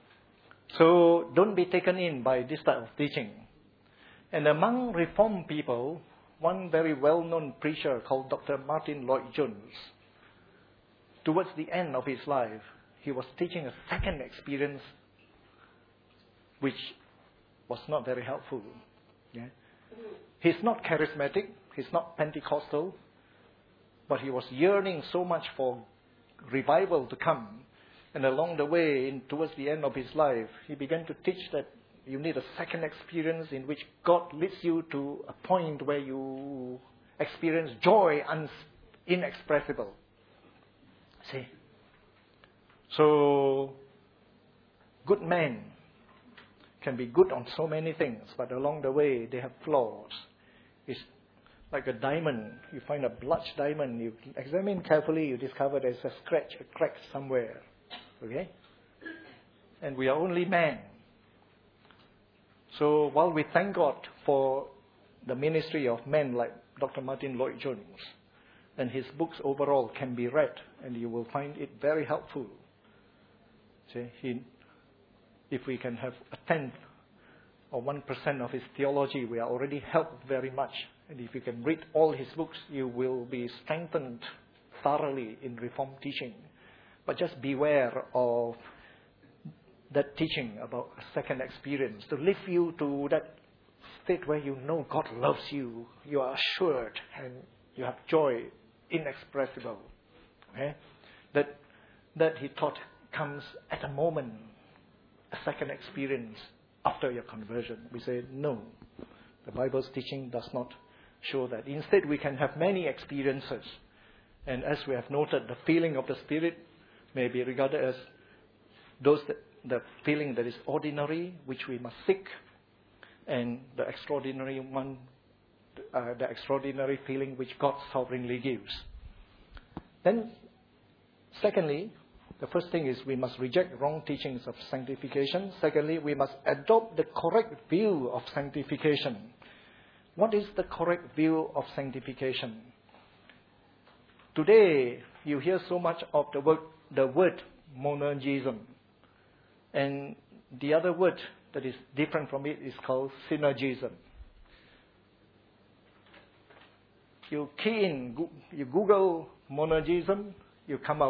So don't be taken in by this type of teaching. And among Reformed people, one very well-known preacher called Dr. Martin Lloyd-Jones, towards the end of his life, he was teaching a second experience which was not very helpful. Yeah? He's not charismatic, he's not Pentecostal, but he was yearning so much for revival to come. And along the way, towards the end of his life, he began to teach that you need a second experience in which God leads you to a point where you experience joy inexpressible. See? So, good men can be good on so many things, but along the way they have flaws. It's like a diamond. You find a blotched diamond, you examine carefully, you discover there's a scratch, a crack somewhere. Okay? And we are only man. So while we thank God for the ministry of men like Dr. Martin Lloyd-Jones, and his books overall can be read, and you will find it very helpful. See, if we can have a tenth or 1% of his theology, we are already helped very much. And if you can read all his books, you will be strengthened thoroughly in Reformed teaching. But just beware of that teaching about a second experience to lift you to that state where you know God loves you, you are assured, and you have joy inexpressible. Okay? That he taught comes at a moment, a second experience after your conversion. We say no. The Bible's teaching does not show that. Instead, we can have many experiences. And as we have noted, the feeling of the Spirit may be regarded as the feeling that is ordinary, which we must seek, and the extraordinary one, the extraordinary feeling which God sovereignly gives. Then, secondly, the first thing is we must reject wrong teachings of sanctification. Secondly, we must adopt the correct view of sanctification. What is the correct view of sanctification? Today, you hear so much of the word monergism. And the other word that is different from it is called synergism. You key in, you Google monergism, you come out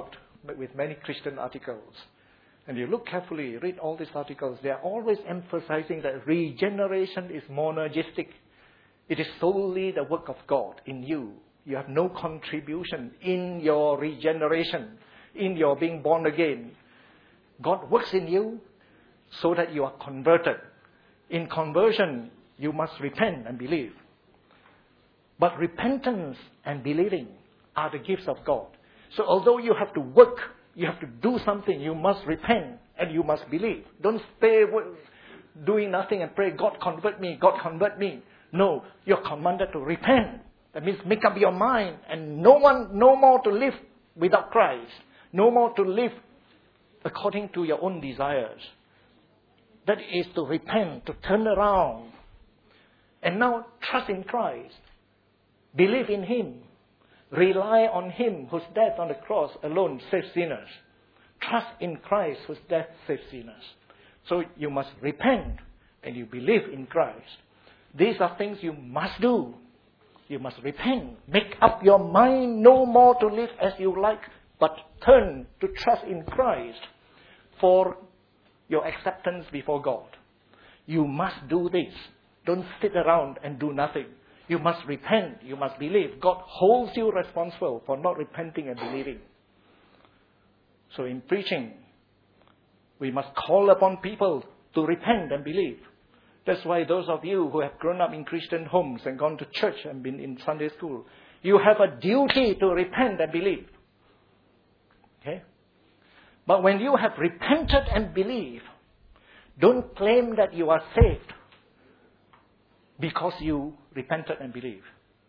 with many Christian articles. And you look carefully, read all these articles, they are always emphasizing that regeneration is monergistic. It is solely the work of God in you. You have no contribution in your regeneration, in your being born again. God works in you so that you are converted. In conversion, you must repent and believe. But repentance and believing are the gifts of God. So although you have to work, you have to do something, you must repent and you must believe. Don't stay doing nothing and pray, God convert me, God convert me. No, you're commanded to repent. That means make up your mind and no more to live without Christ. No more to live according to your own desires. That is to repent, to turn around. And now trust in Christ. Believe in Him. Rely on Him whose death on the cross alone saves sinners. Trust in Christ whose death saves sinners. So you must repent and you believe in Christ. These are things you must do. You must repent. Make up your mind no more to live as you like, but turn to trust in Christ for your acceptance before God. You must do this. Don't sit around and do nothing. You must repent. You must believe. God holds you responsible for not repenting and believing. So in preaching, we must call upon people to repent and believe. That's why those of you who have grown up in Christian homes and gone to church and been in Sunday school, you have a duty to repent and believe. Okay? But when you have repented and believed, don't claim that you are saved because you repented and believed.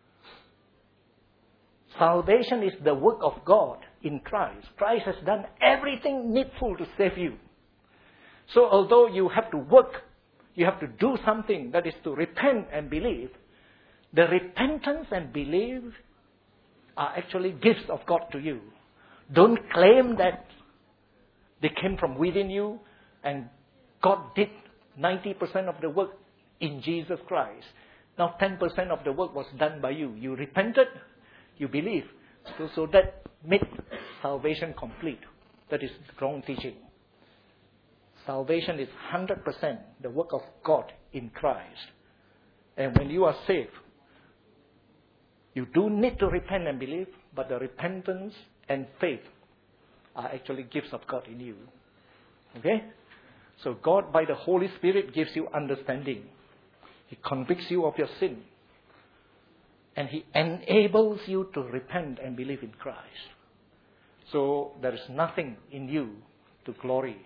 Salvation is the work of God in Christ. Christ has done everything needful to save you. So although you have to work, you have to do something, that is to repent and believe, the repentance and belief are actually gifts of God to you. Don't claim that they came from within you and God did 90% of the work in Jesus Christ. Now 10% of the work was done by you. You repented, you believe. So that made salvation complete. That is wrong teaching. Salvation is 100% the work of God in Christ. And when you are saved, you do need to repent and believe, but the repentance and faith are actually gifts of God in you. Okay? So God, by the Holy Spirit, gives you understanding. He convicts you of your sin. And He enables you to repent and believe in Christ. So there is nothing in you to glory.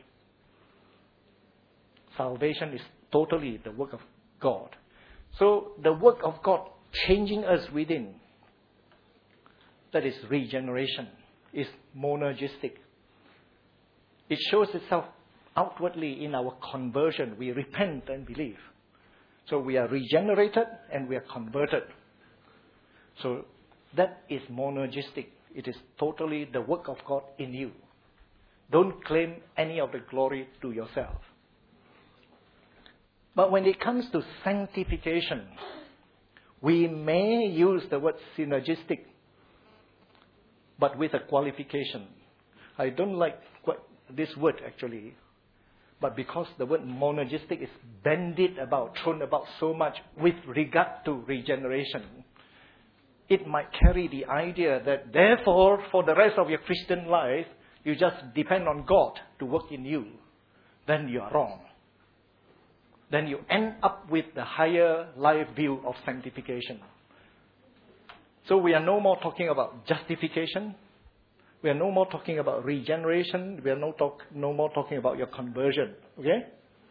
Salvation is totally the work of God. So the work of God changing us within, that is regeneration, is monergistic. It shows itself outwardly in our conversion. We repent and believe. So we are regenerated and we are converted. So that is monergistic. It is totally the work of God in you. Don't claim any of the glory to yourself. But when it comes to sanctification, we may use the word synergistic, but with a qualification. I don't like this word actually, but because the word monergistic is bandied about, thrown about so much with regard to regeneration, it might carry the idea that therefore, for the rest of your Christian life, you just depend on God to work in you. Then you are wrong. Then you end up with the higher life view of sanctification. So we are no more talking about justification. We are no more talking about regeneration. We are no more talking about your conversion. Okay?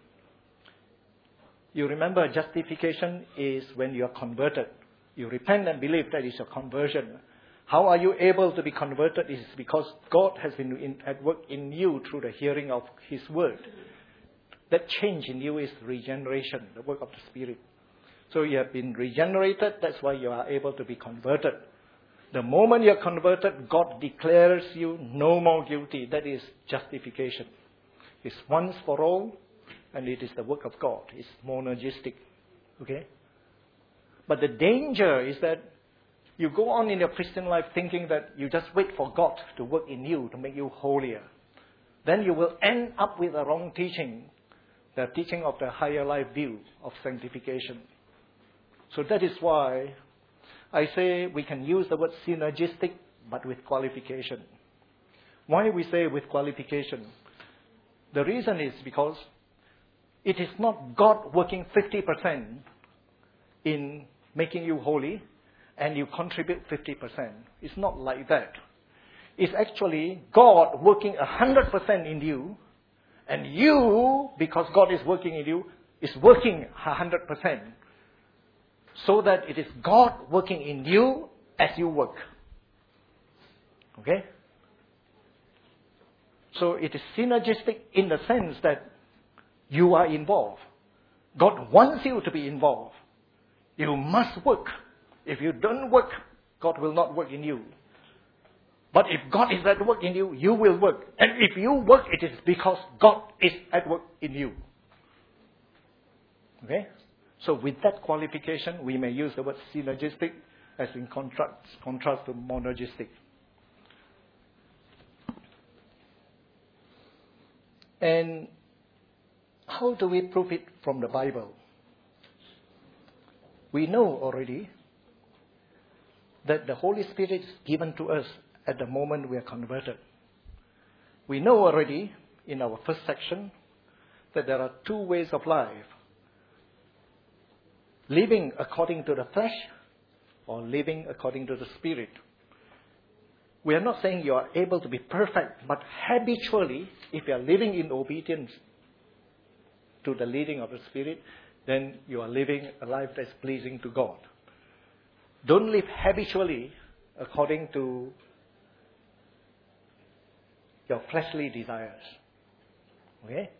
You remember justification is when you are converted. You repent and believe, that is your conversion. How are you able to be converted? It is because God has been at work in you through the hearing of His word. That change in you is regeneration, the work of the Spirit. So you have been regenerated, that's why you are able to be converted. The moment you are converted, God declares you no more guilty. That is justification. It's once for all, and it is the work of God. It's monergistic. Okay? But the danger is that You go on in your Christian life thinking that you just wait for God to work in you to make you holier. Then you will end up with a wrong teaching, the teaching of the higher life view of sanctification. So that is why I say we can use the word synergistic, but with qualification. Why we say with qualification? The reason is because it is not God working 50% in making you holy, and you contribute 50%. It's not like that. It's actually God working 100% in you, and you, because God is working in you, is working 100%. So that it is God working in you as you work. Okay? So it is synergistic in the sense that you are involved. God wants you to be involved. You must work. If you don't work, God will not work in you. But if God is at work in you, you will work. And if you work, it is because God is at work in you. Okay? So with that qualification, we may use the word synergistic as in contrast to monergistic. And how do we prove it from the Bible? We know already that the Holy Spirit is given to us at the moment we are converted. We know already in our first section that there are two ways of life. Living according to the flesh or living according to the Spirit. We are not saying you are able to be perfect, but habitually, if you are living in obedience to the leading of the Spirit, then you are living a life that is pleasing to God. Don't live habitually according to your fleshly desires. Okay?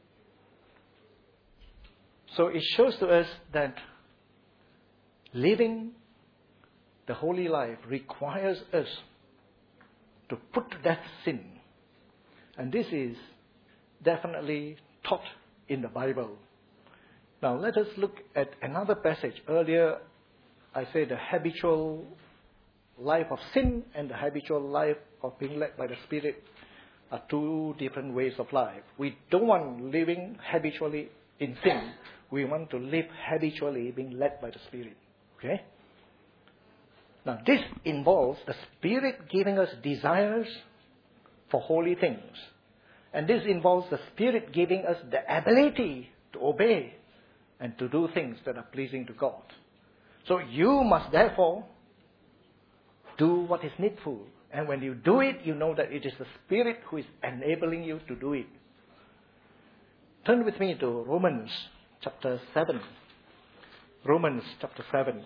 So it shows to us that living the holy life requires us to put to death sin. And this is definitely taught in the Bible. Now let us look at another passage. Earlier I said the habitual life of sin and the habitual life of being led by the Spirit are two different ways of life. We don't want living habitually in sin. We want to live habitually being led by the Spirit. Okay? Now this involves the Spirit giving us desires for holy things. And this involves the Spirit giving us the ability to obey and to do things that are pleasing to God. So you must therefore do what is needful. And when you do it, you know that it is the Spirit who is enabling you to do it. Turn with me to Romans chapter 7. Romans chapter 7.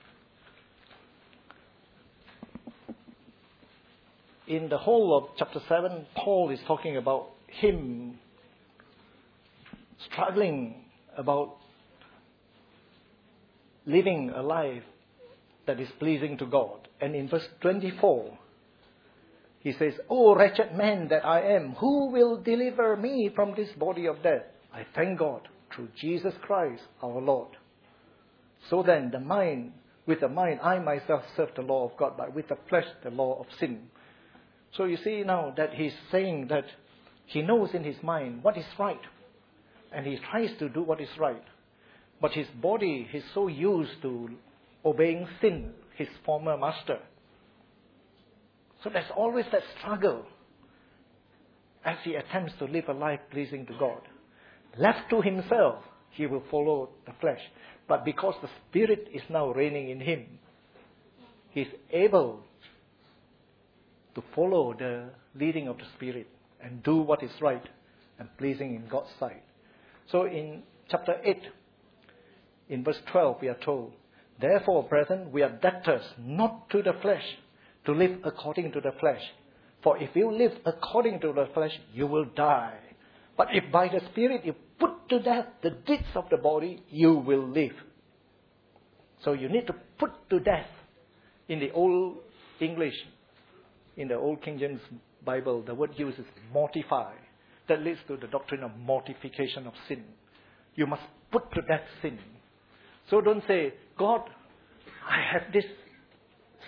In the whole of chapter 7, Paul is talking about him struggling about living a life that is pleasing to God. And in verse 24, he says, "O wretched man that I am, who will deliver me from this body of death? I thank God through Jesus Christ our Lord. So then, with the mind, I myself serve the law of God, but with the flesh, the law of sin." So you see now that he's saying that he knows in his mind what is right. And he tries to do what is right. But his body is so used to obeying sin, his former master. So there's always that struggle as he attempts to live a life pleasing to God. Left to himself, he will follow the flesh. But because the Spirit is now reigning in him, he's able to follow the leading of the Spirit and do what is right and pleasing in God's sight. So in chapter 8, in verse 12, we are told, "Therefore, brethren, we are debtors not to the flesh, to live according to the flesh. For if you live according to the flesh, you will die. But if by the Spirit you put to death the deeds of the body, you will live." So you need to put to death. In the Old English, in the Old King James Bible, the word used is mortify. That leads to the doctrine of mortification of sin. You must put to death sin. So don't say, "God, I have this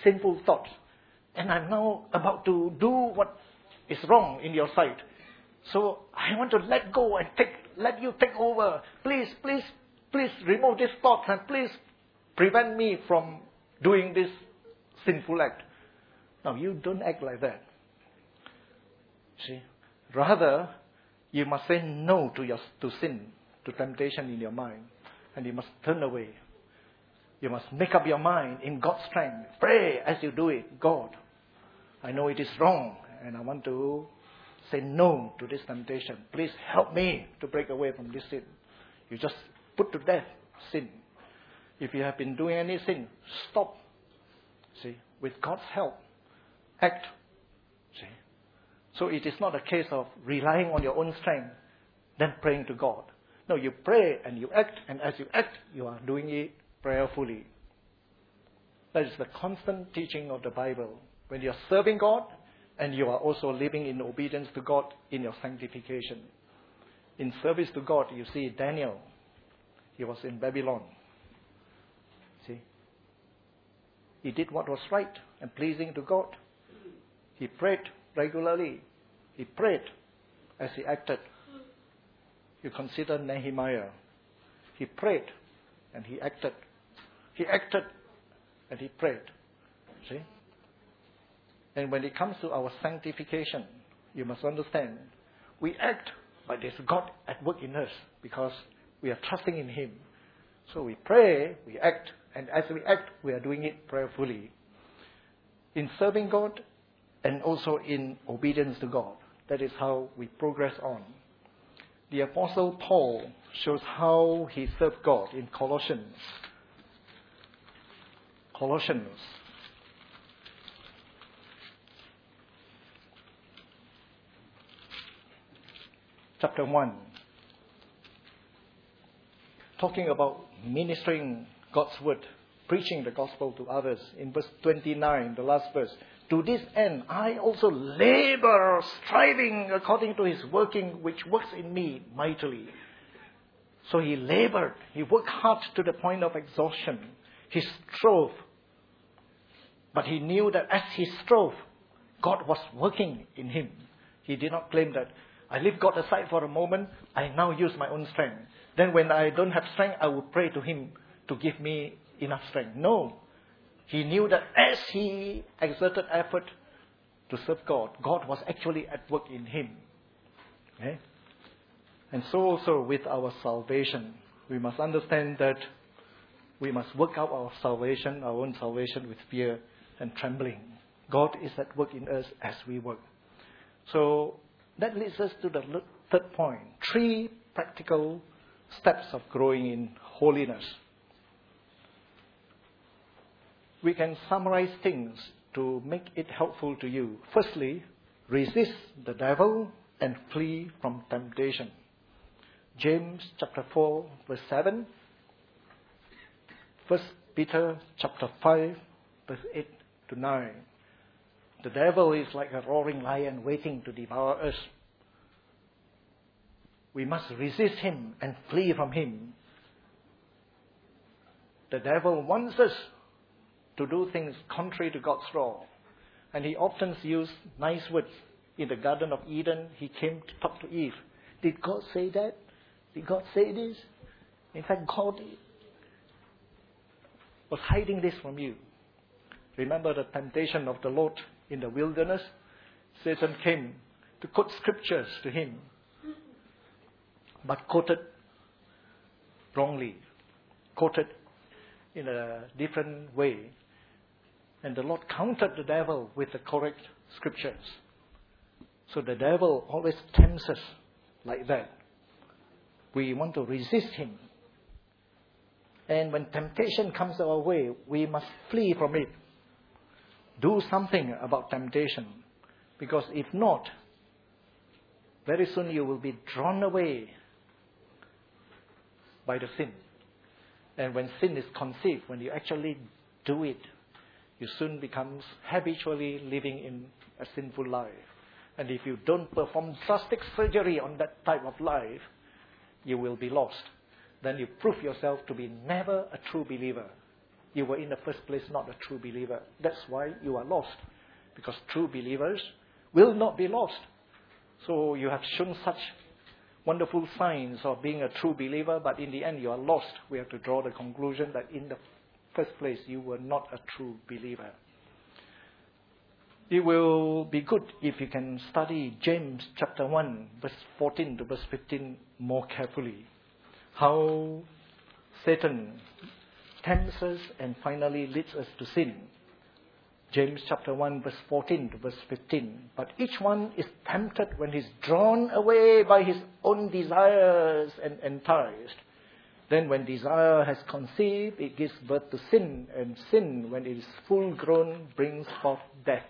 sinful thoughts. And I'm now about to do what is wrong in your sight. So I want to let go and let you take over. Please remove these thoughts and please prevent me from doing this sinful act. No, you don't act like that. See? Rather, you must say no to sin, to temptation in your mind. And you must turn away. You must make up your mind in God's strength. Pray as you do it. God, I know it is wrong and I want to say no to this temptation. Please help me to break away from this sin. You just put to death sin. If you have been doing any sin, stop. See, with God's help, act. See, so it is not a case of relying on your own strength, then praying to God. No, you pray and you act, and as you act, you are doing it prayerfully. That is the constant teaching of the Bible. When you are serving God, and you are also living in obedience to God in your sanctification. In service to God, you see Daniel, he was in Babylon. See? He did what was right and pleasing to God. He prayed regularly. He prayed as he acted. You consider Nehemiah. He prayed and he acted. He acted and he prayed. See? And when it comes to our sanctification, you must understand, we act, but there's God at work in us because we are trusting in Him. So we pray, we act, and as we act, we are doing it prayerfully. In serving God and also in obedience to God. That is how we progress on. The Apostle Paul shows how he served God in Colossians. Chapter 1. Talking about ministering God's word, preaching the gospel to others. In verse 29, the last verse. To this end, I also labor, striving according to His working, which works in me mightily. So he labored. He worked hard to the point of exhaustion. He strove. But he knew that as he strove, God was working in him. He did not claim that, I leave God aside for a moment, I now use my own strength. Then when I don't have strength, I will pray to Him to give me enough strength. No. He knew that as he exerted effort to serve God, God was actually at work in him. Okay? And so also with our salvation, we must understand that we must work out our salvation, our own salvation, with fear and trembling. God is at work in us as we work. So that leads us to the third point. 3 practical steps of growing in holiness. We can summarize things to make it helpful to you. Firstly, resist the devil and flee from temptation. James chapter 4 verse 7. 1 Peter chapter 5 verse 8 to 9. The devil is like a roaring lion waiting to devour us. We must resist him and flee from him. The devil wants us to do things contrary to God's law. And he often used nice words. In the Garden of Eden, he came to talk to Eve. Did God say that? Did God say this? In fact, God was hiding this from you. Remember the temptation of the Lord in the wilderness? Satan came to quote scriptures to him, but quoted wrongly, quoted in a different way. And the Lord countered the devil with the correct scriptures. So the devil always tempts us like that. We want to resist him. And when temptation comes our way, we must flee from it. Do something about temptation. Because if not, very soon you will be drawn away by the sin. And when sin is conceived, when you actually do it, you soon becomes habitually living in a sinful life. And if you don't perform drastic surgery on that type of life, you will be lost. Then you prove yourself to be never a true believer. you were in the first place not a true believer. That's why you are lost. Because true believers will not be lost. So you have shown such wonderful signs of being a true believer, but in the end you are lost. We have to draw the conclusion that in the first place you were not a true believer. It will be good if you can study James chapter 1, verse 14 to verse 15 more carefully. How Satan tempts us and finally leads us to sin. James chapter 1, verse 14 to verse 15. But each one is tempted when he's drawn away by his own desires and enticed. Then when desire has conceived, it gives birth to sin. And sin, when it is full grown, brings forth death.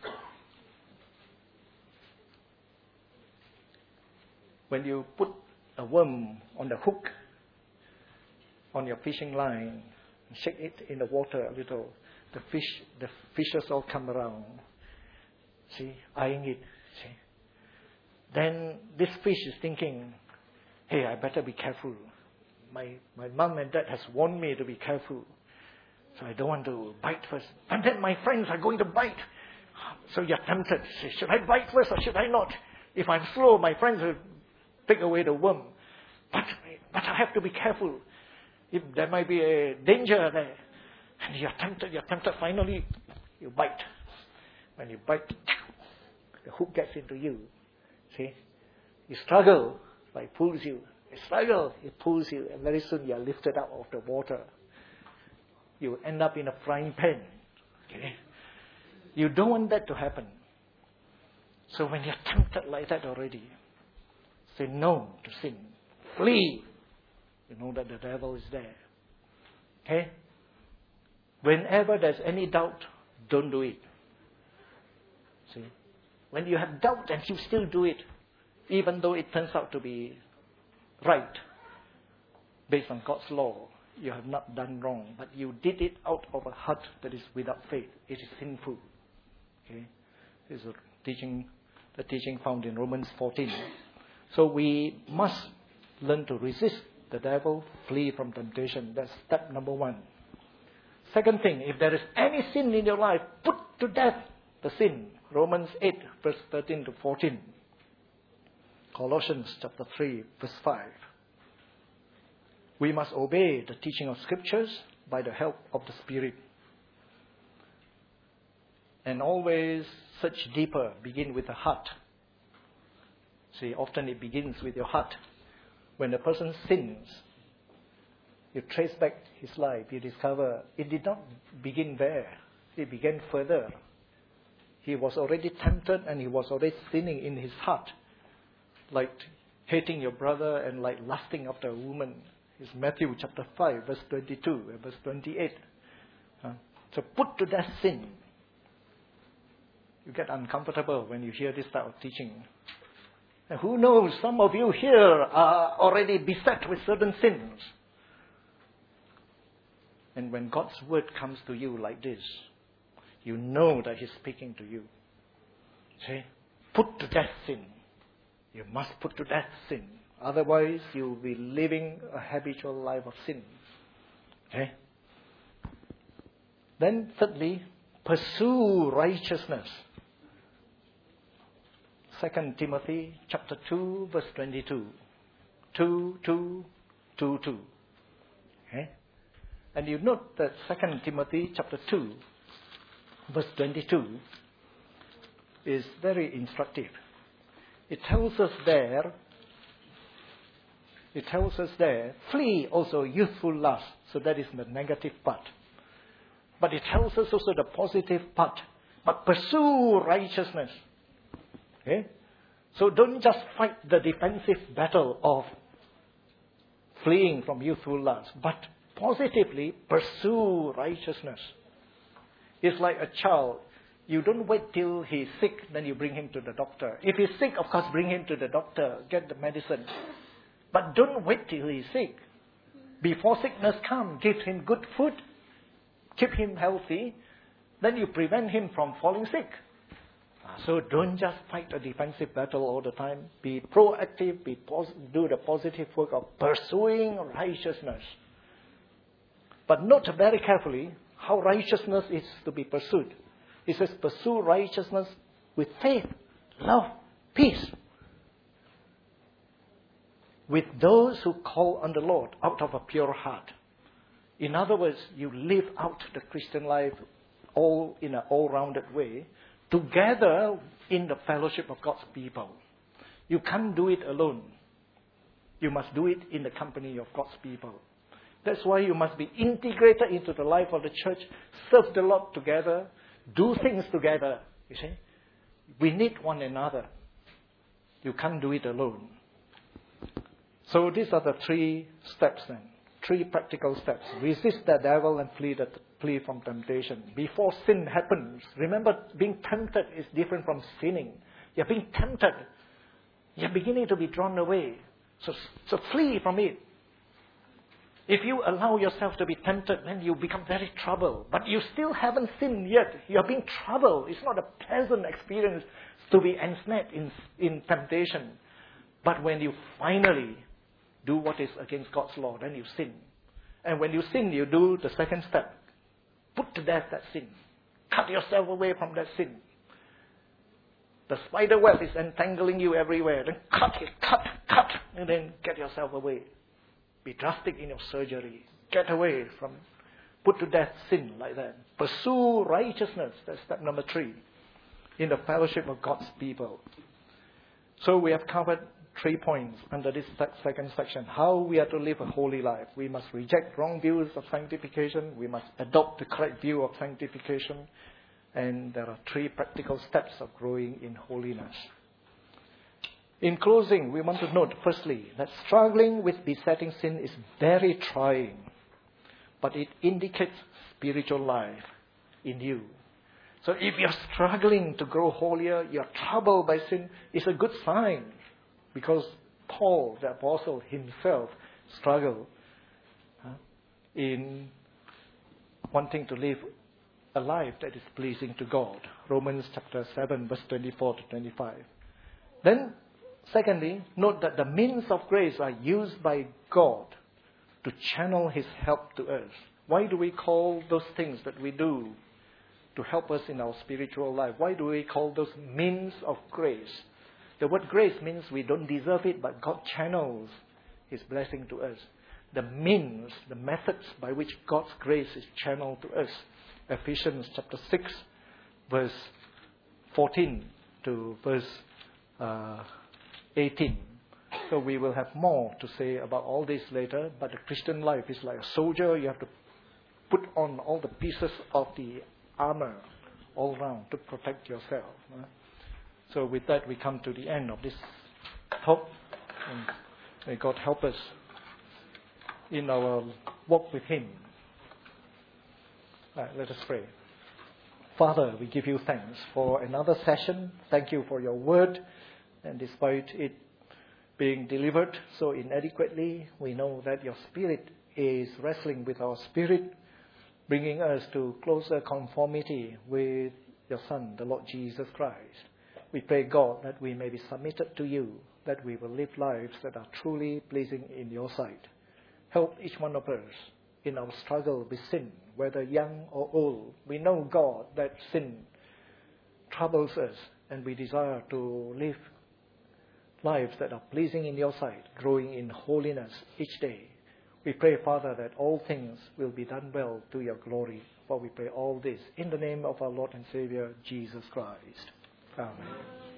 When you put a worm on the hook on your fishing line, shake it in the water a little, the fishes all come around, see, eyeing it, see. Then this fish is thinking, hey, I better be careful. My mom and dad has warned me to be careful, so I don't want to bite first. And then my friends are going to bite, so you're tempted. Say, should I bite first or should I not? If I'm slow, my friends will take away the worm. But I have to be careful. If there might be a danger there. And you're tempted, finally you bite. When you bite, the hook gets into you. See? You struggle, but it pulls you. You struggle, it pulls you, and very soon you are lifted up of the water. You end up in a frying pan. Okay? You don't want that to happen. So when you're tempted like that already, say no to sin. Flee. You know that the devil is there. Okay? Whenever there's any doubt, don't do it. See? When you have doubt and you still do it, even though it turns out to be right, based on God's law, you have not done wrong, but you did it out of a heart that is without faith. It is sinful. Okay? This is the teaching found in Romans 14. So we must learn to resist the devil, flee from temptation. That's step number 1. Second thing, if there is any sin in your life, put to death the sin. Romans 8, verse 13 to 14. Colossians chapter 3, verse 5. We must obey the teaching of Scriptures by the help of the Spirit. And always search deeper, begin with the heart. See, often it begins with your heart. When a person sins, you trace back his life, you discover it did not begin there. It began further. He was already tempted and he was already sinning in his heart. Like hating your brother and like lusting after a woman. It's Matthew chapter 5, verse 22 and verse 28. So put to death sin. You get uncomfortable when you hear this type of teaching. And who knows, some of you here are already beset with certain sins. And when God's word comes to you like this, you know that He's speaking to you. See? Put to death sin. You must put to death sin. Otherwise, you will be living a habitual life of sin. Okay? Then, thirdly, pursue righteousness. 2 Timothy chapter 2, verse 22. 2. Okay? And you note that 2 Timothy chapter 2, verse 22 is very instructive. It tells us there, flee also youthful lust. So that is the negative part. But it tells us also the positive part. But pursue righteousness. Okay? So don't just fight the defensive battle of fleeing from youthful lust, but positively pursue righteousness. It's like a child. You don't wait till he's sick, then you bring him to the doctor. If he's sick, of course, bring him to the doctor, get the medicine. But don't wait till he's sick. Before sickness comes, give him good food, keep him healthy, then you prevent him from falling sick. So don't just fight a defensive battle all the time. Be proactive, do the positive work of pursuing righteousness. But note very carefully, how righteousness is to be pursued. He says, pursue righteousness with faith, love, peace. With those who call on the Lord out of a pure heart. In other words, you live out the Christian life all in an all-rounded way, together in the fellowship of God's people. You can't do it alone. You must do it in the company of God's people. That's why you must be integrated into the life of the church, serve the Lord together, do things together. You see? We need one another. You can't do it alone. So these are the 3 steps then. 3 practical steps. Resist the devil and flee from temptation. Before sin happens, remember, being tempted is different from sinning. You're being tempted. You're beginning to be drawn away. So flee from it. If you allow yourself to be tempted, then you become very troubled. But you still haven't sinned yet. You're being troubled. It's not a pleasant experience to be ensnared in temptation. But when you finally do what is against God's law, then you sin. And when you sin, you do the second step. Put to death that sin. Cut yourself away from that sin. The spider web is entangling you everywhere. Then cut it, cut, and then get yourself away. Be drastic in your surgery. Get away from, put to death sin like that. Pursue righteousness. That's step number 3. In the fellowship of God's people. So we have covered 3 points under this second section. How we are to live a holy life. We must reject wrong views of sanctification. We must adopt the correct view of sanctification. And there are 3 practical steps of growing in holiness. In closing, we want to note, firstly, that struggling with besetting sin is very trying, but it indicates spiritual life in you. So if you're struggling to grow holier, you're troubled by sin, it's a good sign, because Paul, the apostle himself, struggled in wanting to live a life that is pleasing to God. Romans chapter 7, verse 24 to 25. Then, secondly, note that the means of grace are used by God to channel His help to us. Why do we call those things that we do to help us in our spiritual life? Why do we call those means of grace? The word grace means we don't deserve it, but God channels His blessing to us. The means, the methods by which God's grace is channeled to us. Ephesians chapter 6, verse 14 to verse 18. So we will have more to say about all this later, but the Christian life is like a soldier. You have to put on all the pieces of the armor all round to protect yourself. So with that, we come to the end of this talk. And may God help us in our walk with Him. Let us pray. Father, we give you thanks for another session. Thank you for your word. And despite it being delivered so inadequately, we know that your Spirit is wrestling with our spirit, bringing us to closer conformity with your Son, the Lord Jesus Christ. We pray, God, that we may be submitted to you, that we will live lives that are truly pleasing in your sight. Help each one of us in our struggle with sin, whether young or old. We know, God, that sin troubles us, and we desire to live lives that are pleasing in your sight, growing in holiness each day. We pray, Father, that all things will be done well to your glory. For we pray all this in the name of our Lord and Savior, Jesus Christ. Amen.